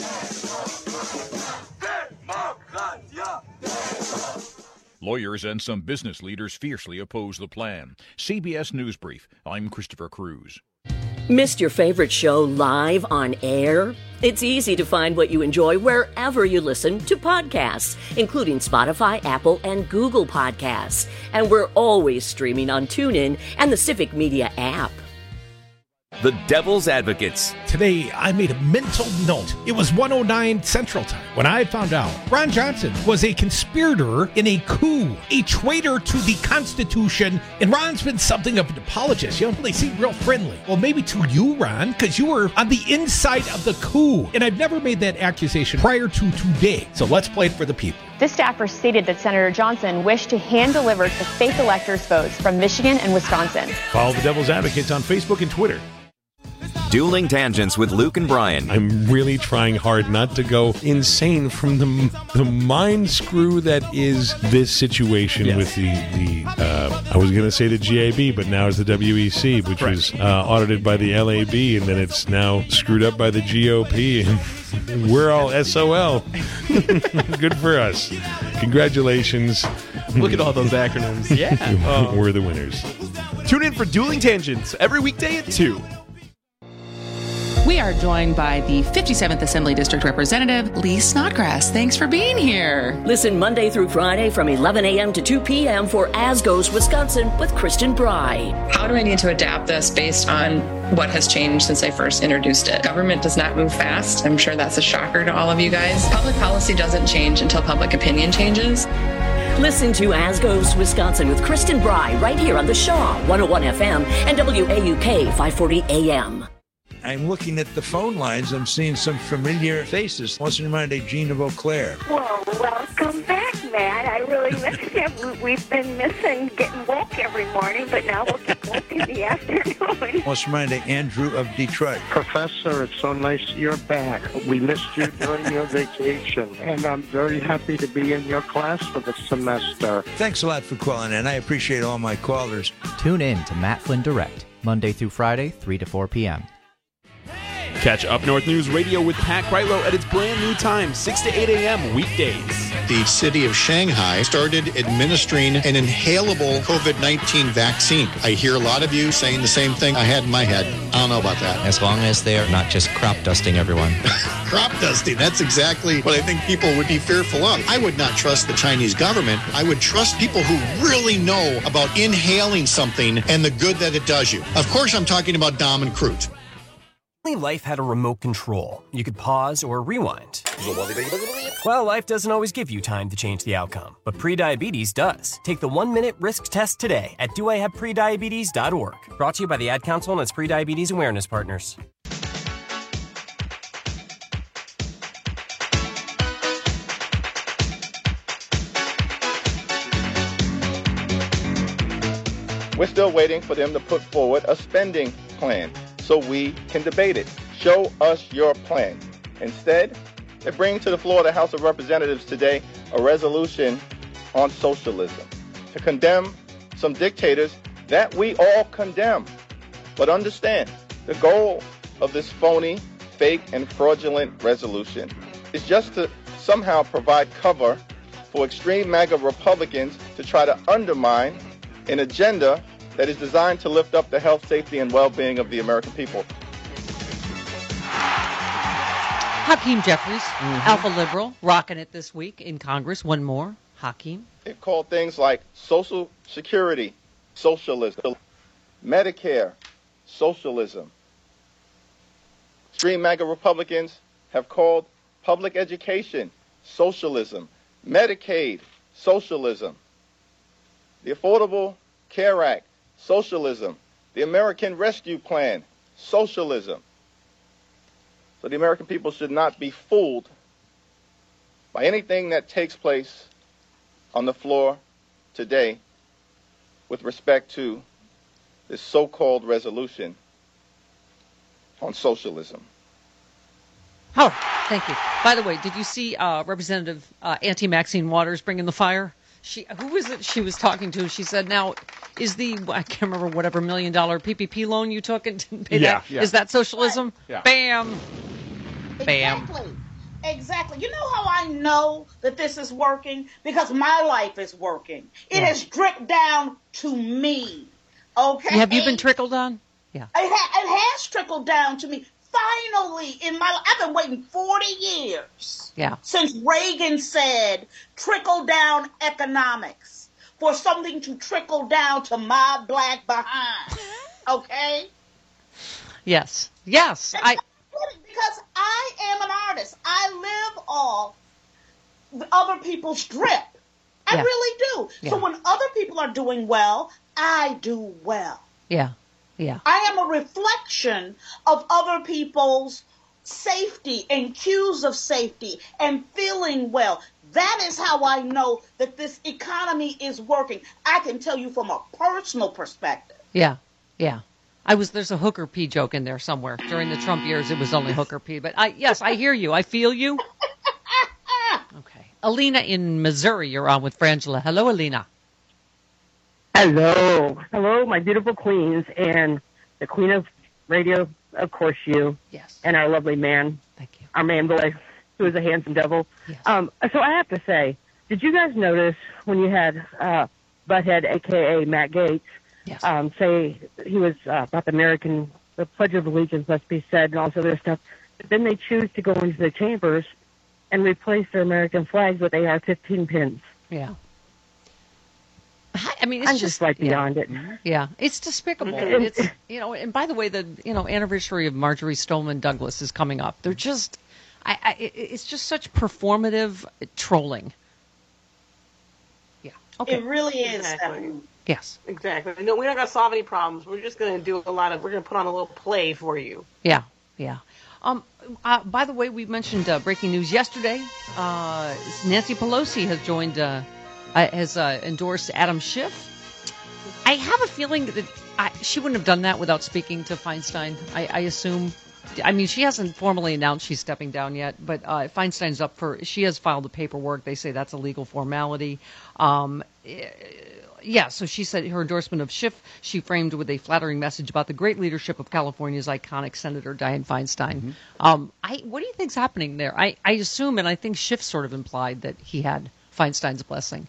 Lawyers and some business leaders fiercely oppose the plan. C B S News Brief. I'm Christopher Cruz. Missed your favorite show live on air? It's easy to find what you enjoy wherever you listen to podcasts, including Spotify, Apple, and Google Podcasts. And we're always streaming on TuneIn and the Civic Media app. The Devil's Advocates. Today, I made a mental note. It was one oh nine Central Time when I found out Ron Johnson was a conspirator in a coup, a traitor to the Constitution, and Ron's been something of an apologist. You know, they seem real friendly. Well, maybe to you, Ron, because you were on the inside of the coup, and I've never made that accusation prior to today. So let's play it for the people. This staffer stated that Senator Johnson wished to hand-deliver the fake electors' votes from Michigan and Wisconsin. Follow the Devil's Advocates on Facebook and Twitter. Dueling Tangents with Luke and Brian. I'm really trying hard not to go insane from the the mind screw that is this situation yes. with the, the uh, I was going to say the G A B, but now it's the W E C, which right. was uh, audited by the L A B, and then it's now screwed up by the G O P, and we're all S O L. Good for us. Congratulations. Look at all those acronyms. Yeah. Oh. We're the winners. Tune in for Dueling Tangents every weekday at two. We are joined by the fifty-seventh Assembly District Representative, Lee Snodgrass. Thanks for being here. Listen Monday through Friday from eleven a.m. to two p.m. for As Goes Wisconsin with Kristen Bry. How do I need to adapt this based on what has changed since I first introduced it? Government does not move fast. I'm sure that's a shocker to all of you guys. Public policy doesn't change until public opinion changes. Listen to As Goes Wisconsin with Kristen Bry right here on the Shaw one oh one F M and W A U K five forty A M. I'm looking at the phone lines. I'm seeing some familiar faces. What's in mind, Gene of Eau Claire? Well, welcome back, Matt. I really missed you. We've been missing getting woke every morning, but now we'll get woke in the afternoon. What's in mind, Andrew of Detroit? Professor, it's so nice you're back. We missed you during your vacation, and I'm very happy to be in your class for the semester. Thanks a lot for calling in. I appreciate all my callers. Tune in to Matt Flynn Direct, Monday through Friday, three to four p.m. Catch Up North News Radio with Pat Kreitlow at its brand new time, six to eight a.m. weekdays. The city of Shanghai started administering an inhalable COVID nineteen vaccine. I hear a lot of you saying the same thing I had in my head. I don't know about that. As long as they're not just crop dusting everyone. Crop dusting, that's exactly what I think people would be fearful of. I would not trust the Chinese government. I would trust people who really know about inhaling something and the good that it does you. Of course, I'm talking about Dom and Crute. Life had a remote control. You could pause or rewind. Well, life doesn't always give you time to change the outcome, but prediabetes does. Take the one-minute risk test today at do I have prediabetes dot org. Brought to you by the Ad Council and its prediabetes awareness partners. We're still waiting for them to put forward a spending plan so we can debate it. Show us your plan. Instead, they bring to the floor of the House of Representatives today a resolution on socialism to condemn some dictators that we all condemn. But understand, the goal of this phony, fake, and fraudulent resolution is just to somehow provide cover for extreme MAGA Republicans to try to undermine an agenda that is designed to lift up the health, safety, and well-being of the American people. Hakeem Jeffries, mm-hmm. Alpha Liberal, rocking it this week in Congress. One more. Hakeem. They've called things like Social Security socialism, Medicare socialism. Extreme MAGA Republicans have called public education socialism, Medicaid socialism, the Affordable Care Act socialism, the American Rescue Plan socialism. So the American people should not be fooled by anything that takes place on the floor today with respect to this so-called resolution on socialism. Howard, thank you. By the way, did you see uh, Representative uh, Auntie Maxine Waters bringing the fire? She, who was it she was talking to? She said, now, is the, I can't remember, whatever million dollar P P P loan you took and didn't pay yeah, that? Yeah. Is that socialism? Yeah. Bam. Bam. Exactly. Exactly. You know how I know that this is working? Because my life is working. It Yeah. has dripped down to me. Okay? Have you been trickled on? Yeah. It, ha- it has trickled down to me. Finally, in my life, I've been waiting forty years Yeah. since Reagan said trickle down economics for something to trickle down to my black behind. Okay? Yes. Yes. I. Because I am an artist. I live off other people's drip. I Yeah. really do. Yeah. So when other people are doing well, I do well. Yeah. Yeah. I am a reflection of other people's safety and cues of safety and feeling well. That is how I know that this economy is working. I can tell you from a personal perspective. Yeah. Yeah. I was, there's a hooker P joke in there somewhere. During the Trump years, it was only hooker P. But I, yes, I hear you. I feel you. Okay. Alina in Missouri, you're on with Frangela. Hello, Alina. Hello. Hello, my beautiful queens, and the queen of radio, of course, you. Yes. And our lovely man. Thank you. Our man boy, who is a handsome devil. Yes. Um, so I have to say, did you guys notice when you had uh, Butthead, a k a. Matt Gaetz, yes. um, say he was uh, about the American, the Pledge of Allegiance must be said and all this other stuff, but then they choose to go into the chambers and replace their American flags with A R fifteen pins. Yeah. I mean, it's I'm just, just like yeah. beyond it. Yeah, it's despicable. Mhm. It's, you know, and by the way, the you know anniversary of Marjorie Stoneman Douglas is coming up. They're just, I, I it's just such performative trolling. Yeah. Okay. It really is. Exactly. Yes. Exactly. No, we're not going to solve any problems. We're just going to do a lot of, we're going to put on a little play for you. Yeah. Yeah. Um. Uh, by the way, we mentioned uh, breaking news yesterday. Uh, Nancy Pelosi has joined, uh, uh, has uh, endorsed Adam Schiff. I have a feeling that I, she wouldn't have done that without speaking to Feinstein. I, I assume. I mean, she hasn't formally announced she's stepping down yet, but uh, Feinstein's up for. She has filed the paperwork. They say that's a legal formality. Um, yeah, so she said her endorsement of Schiff she framed with a flattering message about the great leadership of California's iconic Senator Dianne Feinstein. Mm-hmm. Um, I what do you think's happening there? I, I assume, and I think Schiff sort of implied that he had Feinstein's blessing.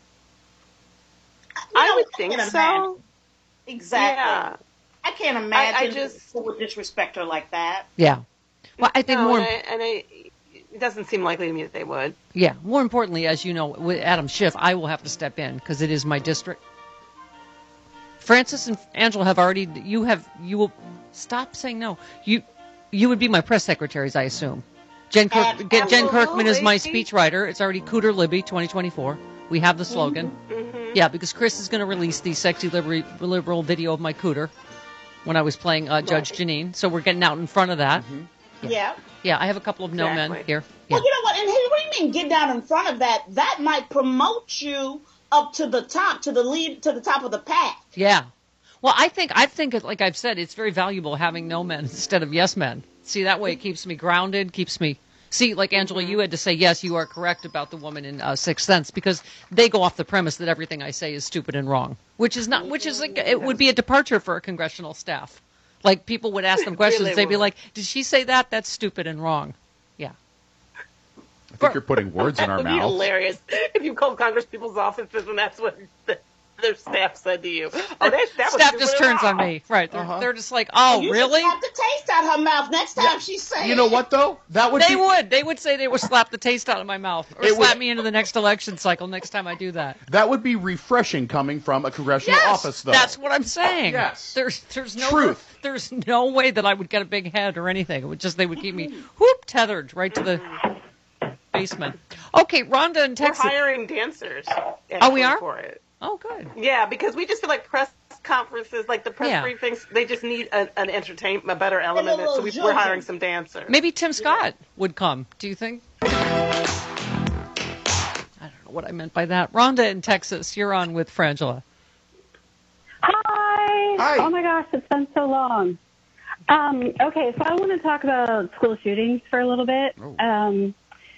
You I know, would I think can't so. imagine. Exactly. Yeah. I can't imagine I, I just who would disrespect her like that. Yeah. Well, I think no, more. And, I, and I, it doesn't seem likely to me that they would. Yeah. More importantly, as you know, with Adam Schiff, I will have to step in because it is my district. Francis and Angela have already. You have. You will stop saying no. You. You would be my press secretaries, I assume. Jen Kirk, get Jen Kirkman is my speechwriter. It's already Cooter Libby twenty twenty-four. We have the slogan. Mm-hmm. Yeah, because Chris is going to release the sexy liberal, liberal video of my cooter when I was playing uh, Judge right. Janine. So we're getting out in front of that. Mm-hmm. Yeah. yeah. Yeah, I have a couple of exactly. no men here. Yeah. Well, you know what? And hey, what do you mean get down in front of that? That might promote you up to the top, to the lead, to the top of the pack. Yeah. Well, I think I think like I've said, it's very valuable having no men instead of yes men. See, that way it keeps me grounded, keeps me... See, like Angela, you had to say, yes, you are correct about the woman in uh, Sixth Sense, because they go off the premise that everything I say is stupid and wrong, which is not, which is like, it would be a departure for a congressional staff. Like, people would ask them questions, Really they'd be would. like, did she say that? That's stupid and wrong. Yeah. I think you're putting words in That our would be mouth. hilarious if you called Congress people's offices and that's what the, their staff said to you. Oh, that, that was Staff just really turns on wrong. me. Right. They're, Uh-huh. they're just like, oh, you really? should slap the taste out her mouth next time she says. You know what, though? That would They be... would. They would say they would slap the taste out of my mouth or It slap would- me into the next election cycle next time I do that. That would be refreshing coming from a congressional Yes, office, though. that's what I'm saying. Yes. There's there's no Truth. there's no way that I would get a big head or anything. It would just they would keep me whoop tethered right to the basement. Okay, Rhonda in Texas. We're hiring dancers. Oh, we actually, are? For it. Oh, good. Yeah, because we just feel like press conferences, like the press Yeah. briefings, they just need a, an entertainment, a better element. in it, So we, we're hiring some dancers. Maybe Tim Scott would come. Do you think? I don't know what I meant by that. Rhonda in Texas, you're on with Frangela. Hi. Hi. Oh my gosh, it's been so long. Um, okay, so I want to talk about school shootings for a little bit. Um,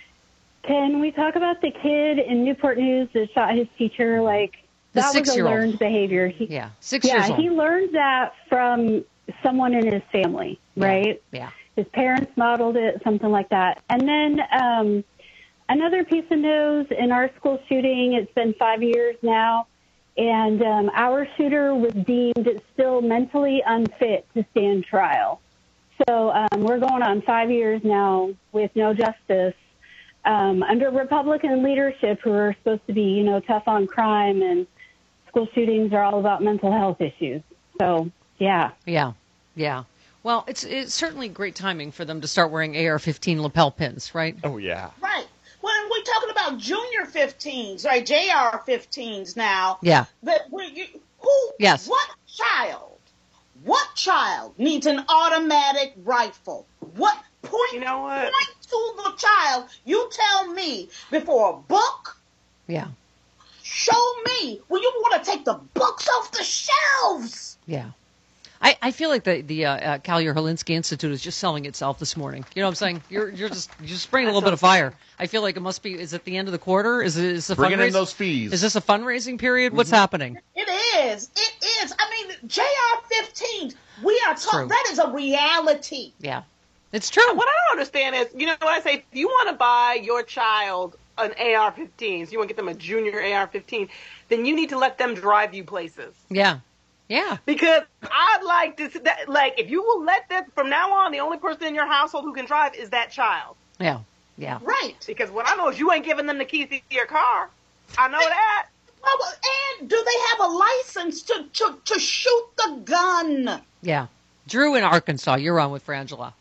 can we talk about the kid in Newport News that shot his teacher? Like The that was a six-year-old. learned behavior. He, Yeah, six yeah, years old. he learned that from someone in his family, right? Yeah. His parents modeled it, something like that. And then um, another piece of news in our school shooting, it's been five years now, and um, our shooter was deemed still mentally unfit to stand trial. So um, we're going on five years now with no justice um, under Republican leadership who are supposed to be, you know, tough on crime, and school shootings are all about mental health issues. So, yeah. Yeah, yeah. Well, it's it's certainly great timing for them to start wearing A R fifteen lapel pins, right? Oh, yeah. Right. When we're talking about junior fifteens, right? J R fifteens now. Yeah. That we, you, who? Yes. What child? What child needs an automatic rifle? What point? You know what? Point to the child. You tell me before a book. Yeah, Show me. Well, you want to take the books off the shelves. yeah. I, I feel like the the uh, uh, Kalyer Holinsky Institute is just selling itself this morning. You know what I'm saying? You're you're just you're just spraying a little bit of fire. I feel like it must be. Is it the end of the quarter? Is it is a Bringing in fundraising? those fees. Is this a fundraising period? What's happening? It is. It is. I mean, J R fifteens. We are True. talking. That is a reality. Yeah, it's true. What I don't understand is, you know what I say? If you want to buy your child an A R fifteen, so you want to get them a junior A R fifteen, then you need to let them drive you places. Yeah, yeah. Because I'd like to, that, like, if you will let that, from now on, the only person in your household who can drive is that child. Yeah, yeah. Right. Because what I know is you ain't giving them the keys to your car. I know that. Well, and do they have a license to, to, to shoot the gun? Yeah. Drew in Arkansas, you're on with Frangela.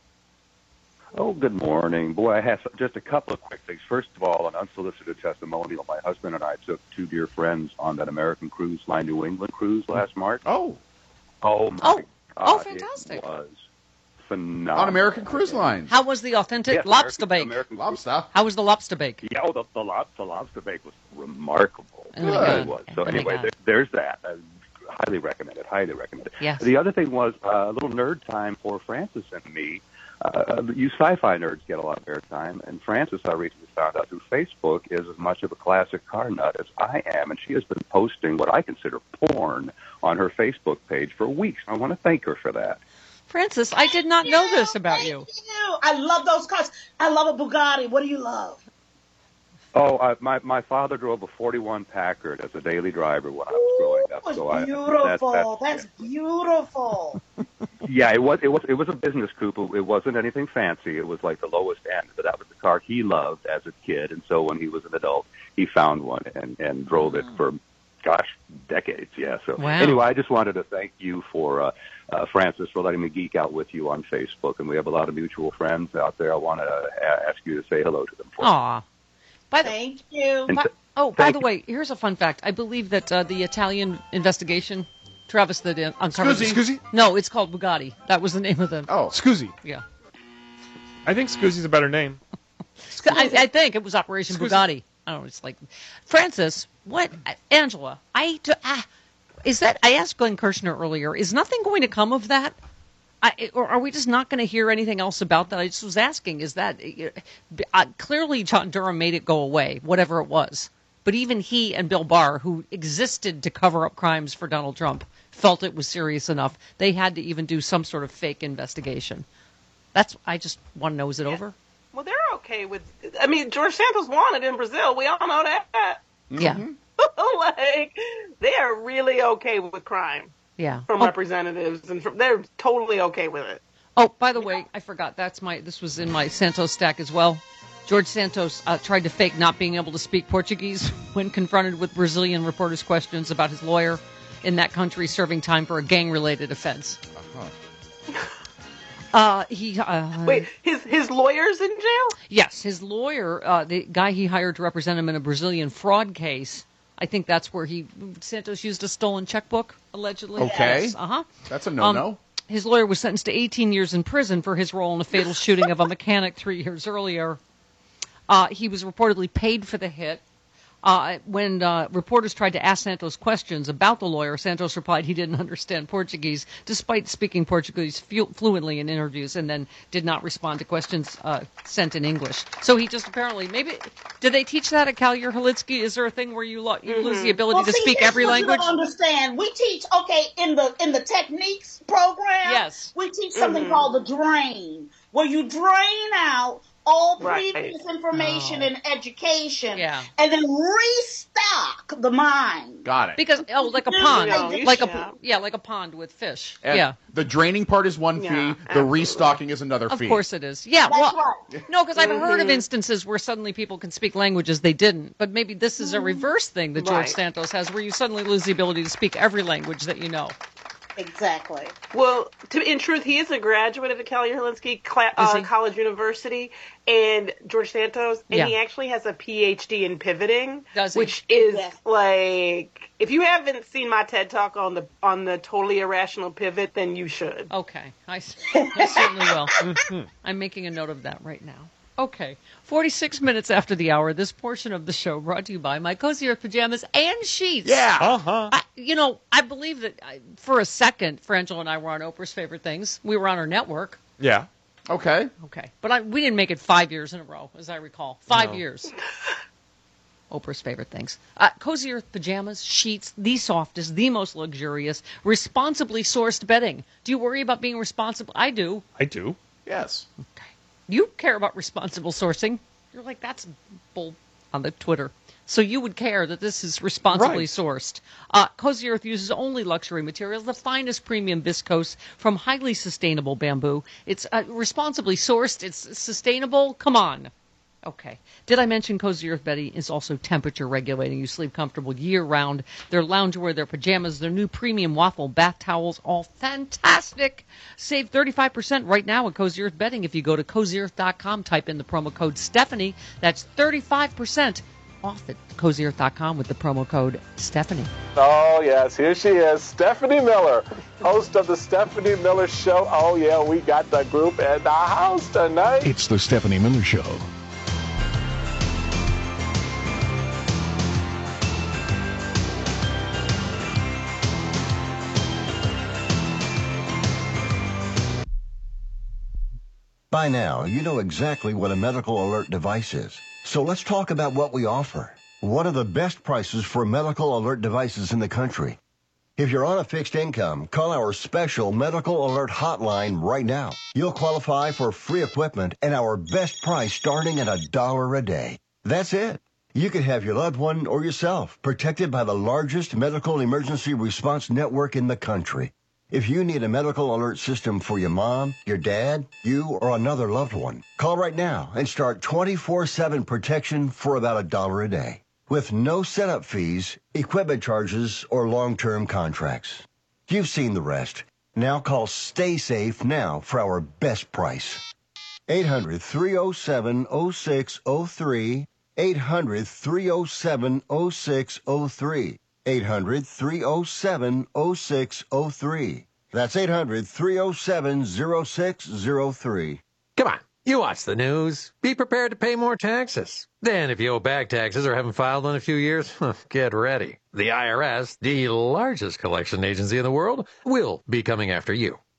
Oh, good morning. Boy, I have just a couple of quick things. First of all, an unsolicited testimonial. My husband and I took two dear friends on that American Cruise Line New England cruise last March. Oh. Oh, my Oh. God. Oh, fantastic. It was phenomenal. On American Cruise Line. How was the authentic Yes, lobster American- bake? American Lobster. How was the lobster bake? Yeah, oh, the, the, lob, the lobster bake was remarkable. Oh, my It God. really was. So Oh, my anyway, God. there, there's that. I highly recommend it. Highly recommend it. Yes. The other thing was uh, a little nerd time for Francis and me. Uh, you sci-fi nerds get a lot of airtime, and Francis, I recently found out through Facebook, is as much of a classic car nut as I am, and she has been posting what I consider porn on her Facebook page for weeks. I want to thank her for that. Francis, I did not know this about you. Ew, I love those cars. I love a Bugatti. What do you love? Oh, I, my my father drove a forty-one Packard as a daily driver when I was growing up. That's So I, beautiful. that's, That's beautiful. yeah, it was it was it was a business coupe. It wasn't anything fancy. It was like the lowest end, but that was the car he loved as a kid. And so when he was an adult, he found one and and drove it for, gosh, decades. Yeah. So Wow. anyway, I just wanted to thank you for uh, uh, Francis for letting me geek out with you on Facebook, and we have a lot of mutual friends out there. I want to uh, ask you to say hello to them. For me. Aw. By the, Thank you. And by, th- oh, by thank the you. way, here's a fun fact. I believe that uh, the Italian investigation, Travis, that uh, uncovered. Scusi. Scusi? No, it's called Bugatti. That was the name of the. Oh, Scusi. Yeah. I think Scusi's a better name. I, I think it was Operation Scusi. Bugatti. I don't know. It's like Francis. What, Angela? I d- ah, is that? I asked Glenn Kirshner earlier. Is nothing going to come of that? I, or are we just not going to hear anything else about that? I just was asking, is that uh, clearly John Durham made it go away, whatever it was. But even he and Bill Barr, who existed to cover up crimes for Donald Trump, felt it was serious enough. They had to even do some sort of fake investigation. That's, I just want to know, is it yeah. over? Well, they're okay with, I mean, George Santos wanted in Brazil. We all know that. Yeah. Mm-hmm. Like, they are really okay with crime. Yeah. From oh. representatives, and from, they're totally okay with it. Oh, by the way, I forgot. That's my. This was in my Santos stack as well. George Santos uh, tried to fake not being able to speak Portuguese when confronted with Brazilian reporters' questions about his lawyer in that country serving time for a gang-related offense. Uh-huh. Uh, he uh, wait. His his lawyer's in jail? Yes, his lawyer, uh, the guy he hired to represent him in a Brazilian fraud case. I think that's where he Santos used a stolen checkbook, allegedly. Okay. Yes. Uh-huh. That's a no-no. Um, his lawyer was sentenced to eighteen years in prison for his role in a fatal shooting of a mechanic three years earlier. Uh, he was reportedly paid for the hit. Uh, when uh, reporters tried to ask Santos questions about the lawyer, Santos replied he didn't understand Portuguese, despite speaking Portuguese fu- fluently in interviews, and then did not respond to questions uh, sent in English. So he just apparently, maybe, did they teach that at Cal Urhalitsky? Is there a thing where you, lo- you mm-hmm. lose the ability well, to see, speak every language? You don't understand. We teach, okay, in the in the techniques program, yes. we teach something mm-hmm. called the drain, where you drain out all previous right. information oh. and education, yeah. and then restock the mind. Got it. Because oh, like a pond, no, like should. a yeah, like a pond with fish. And yeah. The draining part is one yeah, fee. absolutely. The restocking is another of fee. Of course it is. Yeah. That's well, right. no, because I've mm-hmm. heard of instances where suddenly people can speak languages they didn't. But maybe this is a reverse thing that George right. Santos has, where you suddenly lose the ability to speak every language that you know. Exactly. Well, to, in truth, he is a graduate of the Cal Urhalitsky Cla- uh, College University, and George Santos, and yeah. he actually has a P H D in pivoting, Does he? which is yes. like, if you haven't seen my TED Talk on the on the totally irrational pivot, then you should. Okay, I, I certainly will. I'm making a note of that right now. Okay, forty-six minutes after the hour, this portion of the show brought to you by my Cozy Earth pajamas and sheets. Yeah. Uh-huh. I, you know, I believe that I, for a second, Frangela and I were on Oprah's Favorite Things. We were on her network. Yeah. Okay. Okay. But I, we didn't make it five years in a row, as I recall. Five No. years. Oprah's Favorite Things. Uh, Cozy Earth pajamas, sheets, the softest, the most luxurious, responsibly sourced bedding. Do you worry about being responsible? I do. I do. Yes. Okay. You care about responsible sourcing. You're like, that's bull on the Twitter. So you would care that this is responsibly Right. sourced. Uh, Cozy Earth uses only luxury materials, the finest premium viscose from highly sustainable bamboo. It's uh, responsibly sourced. It's sustainable. Come on. Okay. Did I mention Cozy Earth bedding is also temperature regulating? You sleep comfortable year round. Their loungewear, their pajamas, their new premium waffle bath towels, all fantastic. Save thirty-five percent right now at Cozy Earth bedding if you go to cozy earth dot com, type in the promo code Stephanie. That's thirty-five percent off at cozy earth dot com with the promo code Stephanie. Oh, yes, here she is, Stephanie Miller, host of the Stephanie Miller Show. Oh, yeah, we got the group in the house tonight. It's the Stephanie Miller Show. By now, you know exactly what a medical alert device is. So let's talk about what we offer. One of the best prices for medical alert devices in the country. If you're on a fixed income, call our special medical alert hotline right now. You'll qualify for free equipment and our best price starting at a dollar a day. That's it. You could have your loved one or yourself protected by the largest medical emergency response network in the country. If you need a medical alert system for your mom, your dad, you, or another loved one, call right now and start twenty-four seven protection for about a dollar a day. With no setup fees, equipment charges, or long-term contracts. You've seen the rest. Now call Stay Safe now for our best price. eight hundred, three oh seven, oh six oh three. eight hundred, three oh seven, oh six oh three. eight hundred, three oh seven, oh six oh three. That's eight hundred, three oh seven, oh six oh three. Come on, you watch the news. Be prepared to pay more taxes. Then if you owe back taxes or haven't filed in a few years, get ready. The I R S, the largest collection agency in the world, will be coming after you.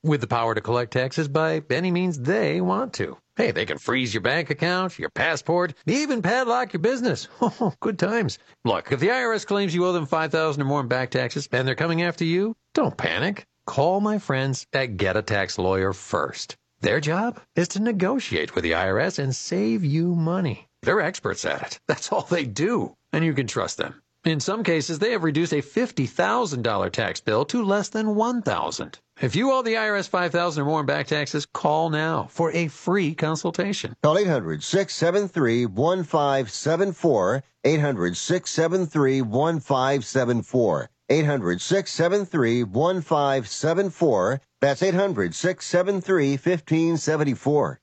with the power to collect taxes by any means they want to. Hey, they can freeze your bank account, your passport, even padlock your business. Oh, good times. Look, if the I R S claims you owe them five thousand dollars or more in back taxes and they're coming after you, don't panic. Call my friends at Get a Tax Lawyer first. Their job is to negotiate with the I R S and save you money. They're experts at it. That's all they do, and you can trust them. In some cases, they have reduced a fifty thousand dollars tax bill to less than one thousand dollars. If you owe the I R S five thousand dollars or more in back taxes, call now for a free consultation. Call eight hundred, six seven three, one five seven four, eight hundred, six seven three, one five seven four, eight hundred, six seven three, one five seven four. That's eight hundred, six seven three, one five seven four.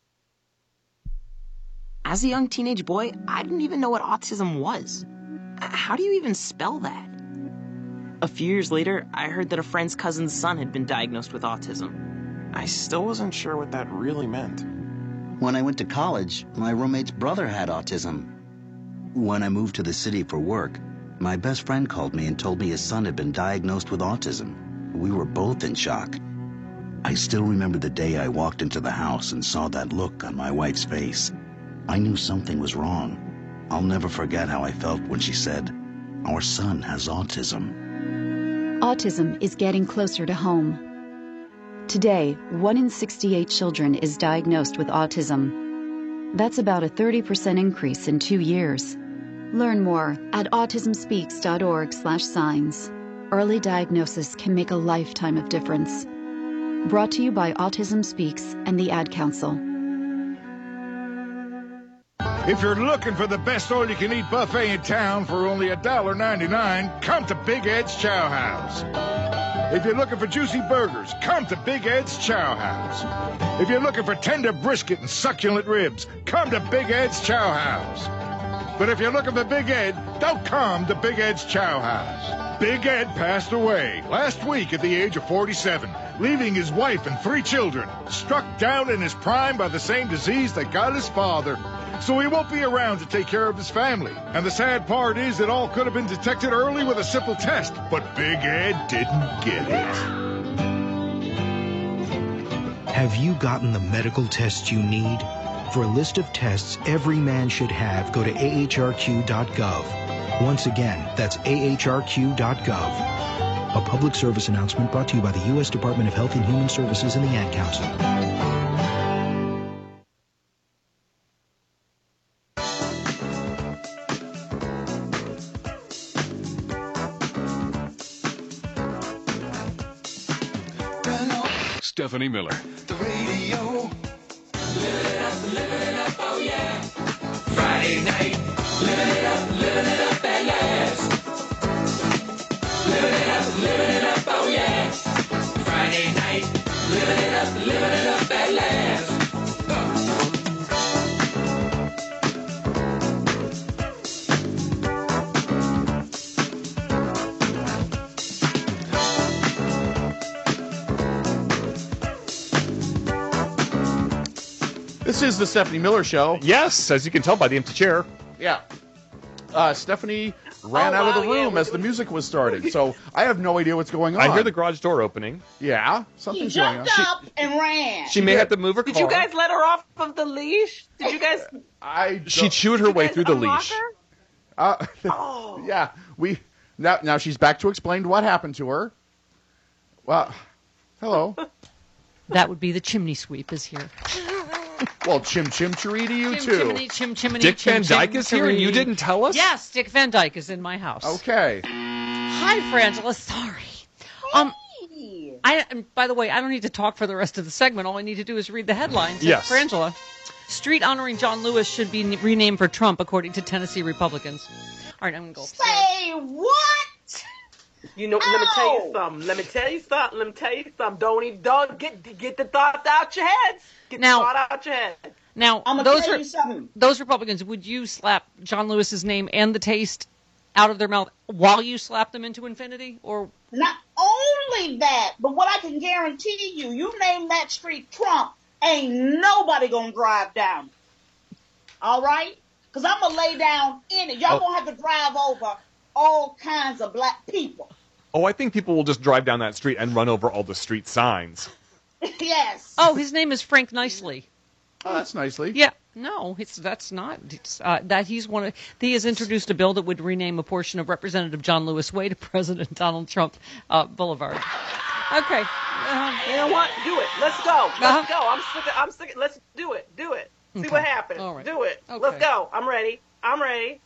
As a young teenage boy, I didn't even know what autism was. How do you even spell that? A few years later, I heard that a friend's cousin's son had been diagnosed with autism. I still wasn't sure what that really meant. When I went to college, my roommate's brother had autism. When I moved to the city for work, my best friend called me and told me his son had been diagnosed with autism. We were both in shock. I still remember the day I walked into the house and saw that look on my wife's face. I knew something was wrong. I'll never forget how I felt when she said, "Our son has autism." Autism is getting closer to home. Today, one in sixty-eight children is diagnosed with autism. That's about a thirty percent increase in two years. Learn more at autism speaks dot org slash signs. Early diagnosis can make a lifetime of difference. Brought to you by Autism Speaks and the Ad Council. If you're looking for the best all-you-can-eat buffet in town for only one dollar ninety-nine, come to Big Ed's Chow House. If you're looking for juicy burgers, come to Big Ed's Chow House. If you're looking for tender brisket and succulent ribs, come to Big Ed's Chow House. But if you're looking for Big Ed, don't come to Big Ed's Chow House. Big Ed passed away last week at the age of forty-seven, leaving his wife and three children, struck down in his prime by the same disease that got his father. So he won't be around to take care of his family. And the sad part is it all could have been detected early with a simple test, but Big Ed didn't get it. Have you gotten the medical tests you need? For a list of tests every man should have, go to A H R Q dot gov. Once again, that's A H R Q dot gov. A public service announcement brought to you by the U S Department of Health and Human Services and the Ad Council. Stephanie Miller. The radio. Living it up, living it up, oh yeah. Friday night. Living it up, living it up at last. Living it up, living it up, oh yeah. Friday night. Living it up, living it up at last. This is the Stephanie Miller Show. Yes, as you can tell by the empty chair. Yeah. Uh, Stephanie ran Oh, out of wow, the room yeah. as the music was starting, so I have no idea what's going on. I hear the garage door opening. Yeah, She something's going on. jumped up and ran. She may have to move her Did car. you guys let her off of the leash? Did you guys? I She chewed her way through the unlock leash. her? Uh, Oh. yeah, we now now she's back to explain what happened to her. Well, hello. That would be the chimney sweep is here. Well, chim chim chiree to you Chim too. chimney, chim chimney, Dick chim, Van Dyke chim, is here and you chiree. didn't tell us? Yes, Dick Van Dyke is in my house. Okay. Hi, Frangela. Sorry. Um, I. and By the way, I don't need to talk for the rest of the segment. All I need to do is read the headlines. Yes. Frangela. Street honoring John Lewis should be renamed for Trump, according to Tennessee Republicans. All right, I'm going to go upstairs. Say what? You know, let me tell you Ow. something. Let me tell you something. Let me tell you something. Don't even don't get get the thoughts out your heads. Get Now- the thought out your head. Now, I'm gonna those tell are you something. those Republicans. Would you slap John Lewis's name and the taste out of their mouth while you slap them into infinity, or Not only that, but what I can guarantee you, you name that street Trump, ain't nobody gonna drive down it. All right? Because I'm gonna lay down in it. Y'all Oh. gonna have to drive over all kinds of black people. Oh, I think people will just drive down that street and run over all the street signs. Yes. Oh, his name is Frank Nicely. Oh, that's nicely. Yeah. No, it's that's not. It's, uh, that he's one of. He has introduced a bill that would rename a portion of Representative John Lewis Way to President Donald Trump uh, Boulevard. Okay. Uh, you know what? Do it. Let's go. Let's Uh-huh. go. I'm sick. Of, I'm sick. Of, let's do it. Do it. See Okay. what happens. All right. Do it. Okay. Let's go. I'm ready. I'm ready.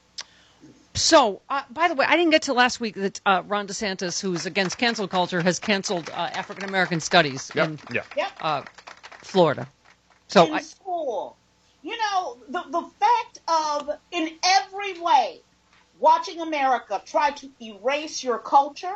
So, uh, by the way, I didn't get to last week that uh, Ron DeSantis, who's against cancel culture, has canceled uh, African American studies Yep. in Yeah. Yep. uh, Florida. So, in I, school. You know, the, the fact of, in every way, watching America try to erase your culture,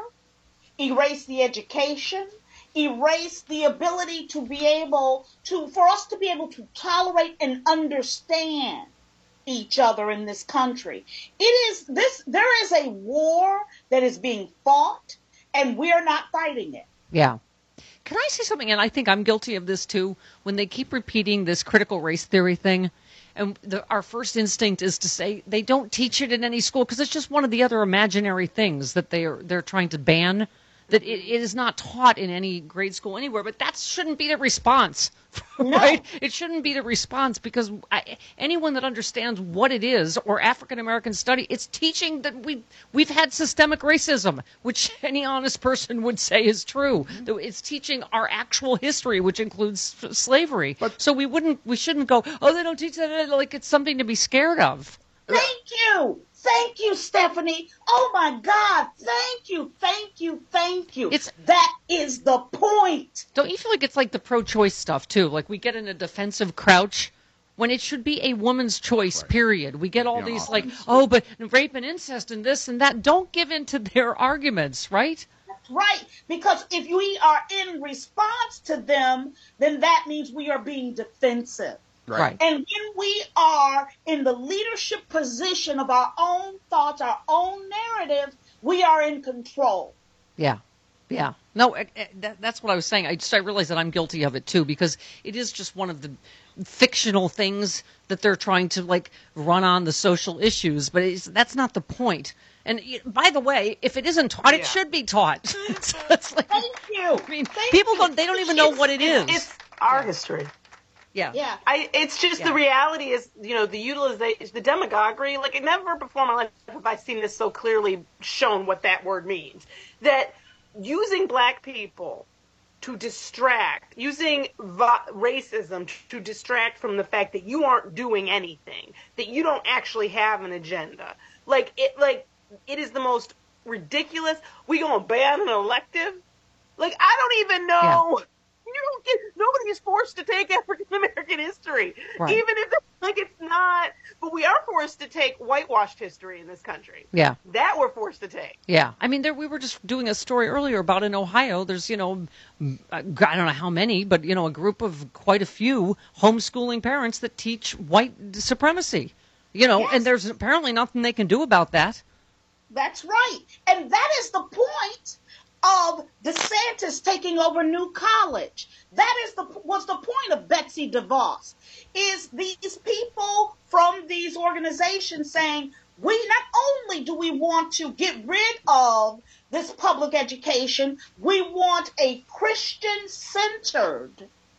erase the education, erase the ability to be able to, for us to be able to tolerate and understand each other in this country. It is this, there is a war that is being fought, and we're not fighting it. yeah. Can I say something? And I think I'm guilty of this too. When they keep repeating this critical race theory thing, and the, our first instinct is to say they don't teach it in any school because it's just one of the other imaginary things that they are they're trying to ban. That it, it is not taught in any grade school anywhere, but that shouldn't be the response, right? It shouldn't be the response because I, anyone that understands what it is or African American study, it's teaching that we we've had systemic racism, which any honest person would say is true. It's teaching our actual history, which includes s- slavery. So we wouldn't, we shouldn't go, oh, they don't teach that like it's something to be scared of. Thank you. Thank you, Stephanie. Oh, my God. Thank you. Thank you. Thank you. It's, that is the point. Don't you feel like it's like the pro-choice stuff, too? Like we get in a defensive crouch when it should be a woman's choice, right. Period. We get all Yeah. these like, oh, but rape and incest and this and that. Don't give in to their arguments, right? Right. Because if we are in response to them, then that means we are being defensive. Right. And when we are in the leadership position of our own thoughts, our own narrative, we are in control. Yeah. Yeah. No, uh, uh, that, that's what I was saying. I just I realized that I'm guilty of it too because it is just one of the fictional things that they're trying to like run on the social issues, but it's, that's not the point. And y- by the way, if it isn't taught, Yeah. it should be taught. it's, it's like, Thank you. I mean, Thank people you. don't they don't even know It's- what it is. It's our history. Yeah. Yeah. I, it's just Yeah. the reality is, you know, the utilization, the demagoguery, like never before in my life have I seen this so clearly shown what that word means. That using black people to distract, using va- racism to distract from the fact that you aren't doing anything, that you don't actually have an agenda. Like, it, like, it is the most ridiculous. We gonna ban an elective? Like, I don't even know. Yeah. You don't get, nobody is forced to take African American history, Right. even if like it's not. But we are forced to take whitewashed history in this country. Yeah. That we're forced to take. Yeah, I mean, there we were just doing a story earlier about in Ohio. There's, you know, m- I don't know how many, but you know, a group of quite a few homeschooling parents that teach white supremacy. You know, Yes. and there's apparently nothing they can do about that. That's right. And that is the point of DeSantis taking over New College. That is the was the point of Betsy DeVos. Is these people from these organizations saying, we not only do we want to get rid of this public education, we want a Christian-centered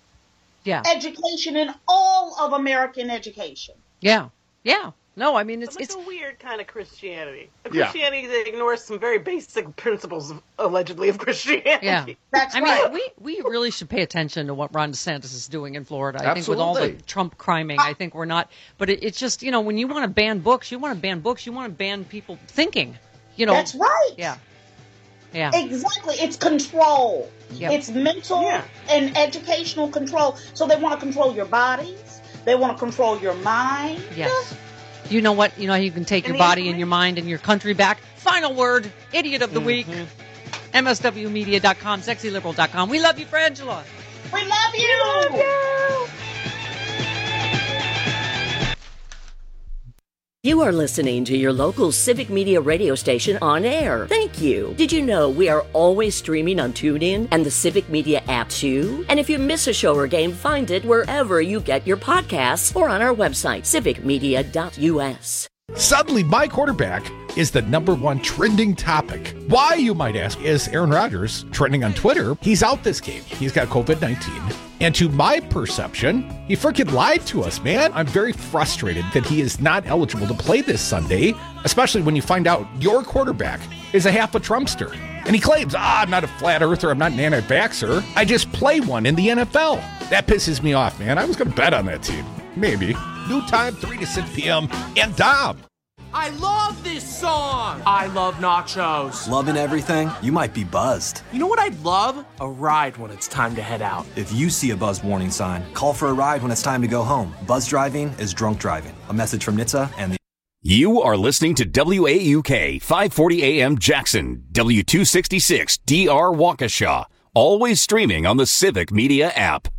Yeah, education in all of American education. yeah, yeah. No, I mean, it's But it's it's a weird kind of Christianity. A Yeah. Christianity that ignores some very basic principles, of, allegedly, of Christianity. yeah. That's I right. mean, we, we really should pay attention to what Ron DeSantis is doing in Florida. I think with all the Absolutely. Trump criming, I think we're not. But it, it's just, you know, when you want to ban books, you want to ban books, you want to ban people thinking. You know, That's right. yeah, yeah. Exactly. It's control. Yep. It's mental Yeah. and educational control. So they want to control your bodies. They want to control your mind. Yes. You know what? You know how you can take And your the body and your mind and your country back? Final word, idiot of the week. M S W media dot com, sexy liberal dot com. We love you, Frangela. We love you. We love you. You are listening to your local Civic Media radio station on air. Thank you. Did you know we are always streaming on TuneIn and the Civic Media app too? And if you miss a show or game, find it wherever you get your podcasts or on our website, civic media dot u s. Suddenly, my quarterback is the number one trending topic. Why, you might ask, is Aaron Rodgers trending on Twitter? He's out this game. He's got covid nineteen. And to my perception, he freaking lied to us, man. I'm very frustrated that he is not eligible to play this Sunday, especially when you find out your quarterback is a half a Trumpster. And he claims, ah, I'm not a flat earther, I'm not an anti-vaxxer. I just play one in the N F L. That pisses me off, man. I was going to bet on that team. Maybe. New time, three to six p.m. And Dom. I love this song! I love nachos. Loving everything? You might be buzzed. You know what I'd love? A ride when it's time to head out. If you see a buzz warning sign, call for a ride when it's time to go home. Buzz driving is drunk driving. A message from N H T S A and the... You are listening to W A U K, five forty A M Jackson, W two sixty-six D R Waukesha. Always streaming on the Civic Media app.